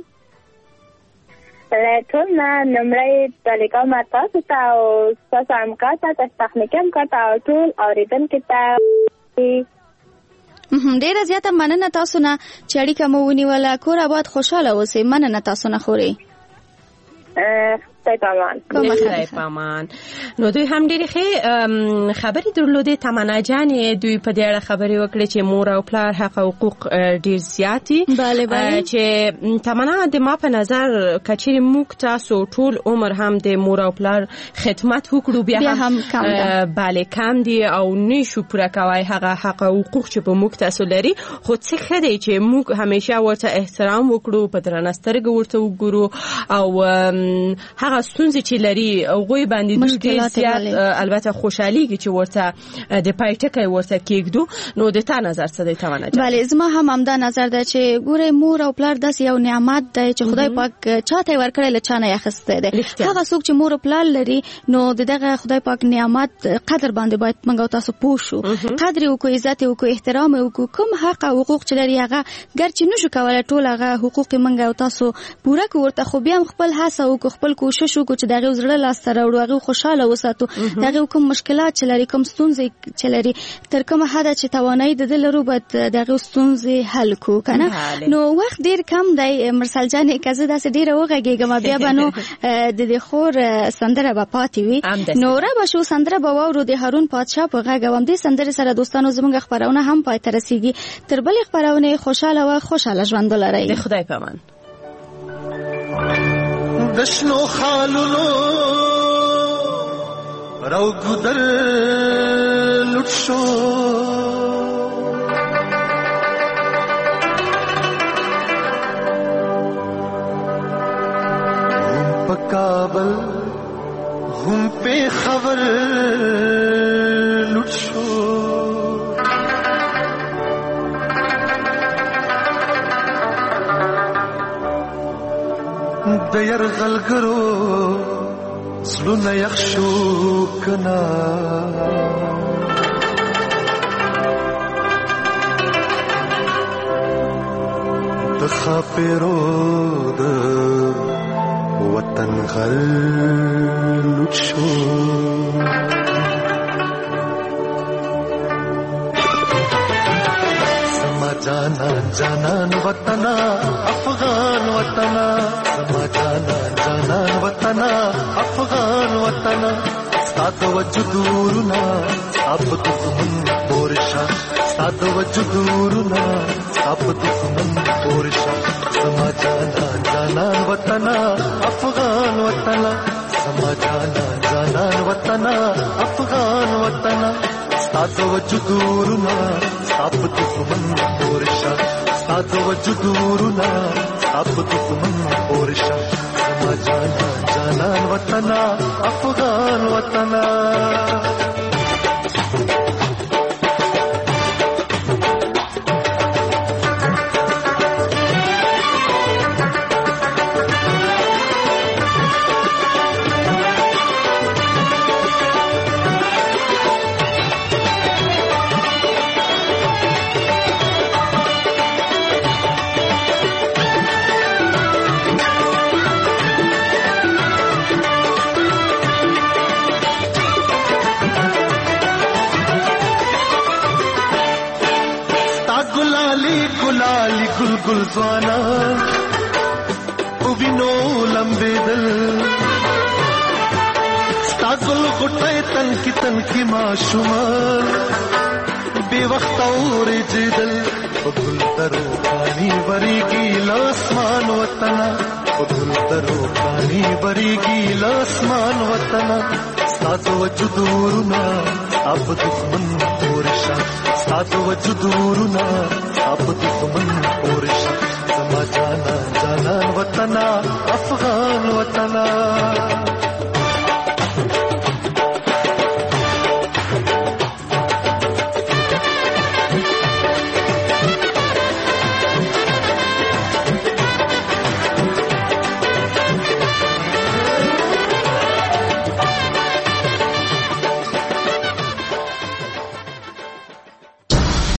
U: ټول نه لومړی ډالۍ کوم تاسو ته او ستاسو همکار ته تاسو تخنیکي همکار ته او ټول اورېدونکي ته
N: ډیره زیاته مننه تاسو نه چې اړیکه مو ونیوله کور آباد خوشاله اوسئ مننه تاسو نه خورئ
U: خدای پامان
M: خدای پامان نو دوی هم ډېرې ښې خبرې درلودې تمنا جانې دوی په دې اړه خبرې وکړې چې مور او پلار حق او حقوق ډېر زیات دي چې تمنا د ما په نظر که چیرې موږ تاسو ټول عمر هم د مور او پلار خدمت وکړو بیا هم بله کم دي او نشو پوره کوای هغه حق او حقوق چې په موږ تاسو لري خو څه ښه دی چې موږ همیشه ورته احترام وکړو په درنه سترګه ورته وګورو او هغه ستونزې چې لري هغوی باندې دوی ډېر زیات البته خوشحالېږي چې ورته د پای ټکی ورته کېږدو نو د تا نظر څه دی تمنا جان
N: بله زما هم همدا نظر ده چې ګورئ مور او پلار داسې یو نعمت دی چې خدای پاک چاته یې ورکړی له چا نه یې اخیستی دی هغه څوک چې مور او پلار لري نو د دغه خدای پاک نعمت قدر باندې باید موږ او تاسو پوه شو قدر یې وکړو عزت یې وکړو احترام یې وکړو کوم حق او حقوق چې لري هغه ګرچې نشو کولی ټول هغه حقوق یې موږ او تاسو پوره کړو ورته خو بیا هم خپل هڅه وکړو خپل کوشش وکړو چې دغه زړه لاسته راوړو هغه خوشاله وساتو دغه کوم مشکلات چې لري کوم ستونزې چې لري تر کومه حده چې توانایي د لرو باید دغه ستونزې حل کو کنه نو وخت ډیر کم دی مرسل جان کزه داسې ډیره وغږیږم بیا به نو د دې خور سندره به پاتې وي نو را به شو سندره به واورو د هارون پادشاه په غږ او دې سندره سره دوستانو زموږ خبرونه هم پای ته رسیږي تر بلې خبرونه خوشاله او خوشاله ژوند ولرئ
M: د خدای پامان
O: دشنو خالونو راو ګدر لټ شو هم په کابل هم په خبر لټ شو د يرغلګرو سلونه يخشو کنا د خاپیرو د وطن غل لوټ شو سما جانا جانان وطنا افغان وطنا سما جانا جانان وطنا افغان وطنا سات وجدورنا اب دشمن پورشا سات وجدورنا اب دشمن پورشا سما جانا جانان وطنا افغان وطنا سما جانا جانان وطنا افغان وطنا سات وجدورنا اب دشمن پورشا سات وجدورنا اب دشمن پورشا سما جانا جانان وطنا افغان وطنا
B: لالی گل گل زوانا او وینو لمبیدل ستا گل غټه تن کی تن کی ماشومان بے وخت اورېدل په ګل ترو پانی وریږي لاسمان وطن په ګل ترو پانی وریږي لاسمان وطن ستا وجود ورنا اب دښمن اورشا ستا وجود ورنا اب دښمن اورشا زما جانا جانان وطن افغان وطن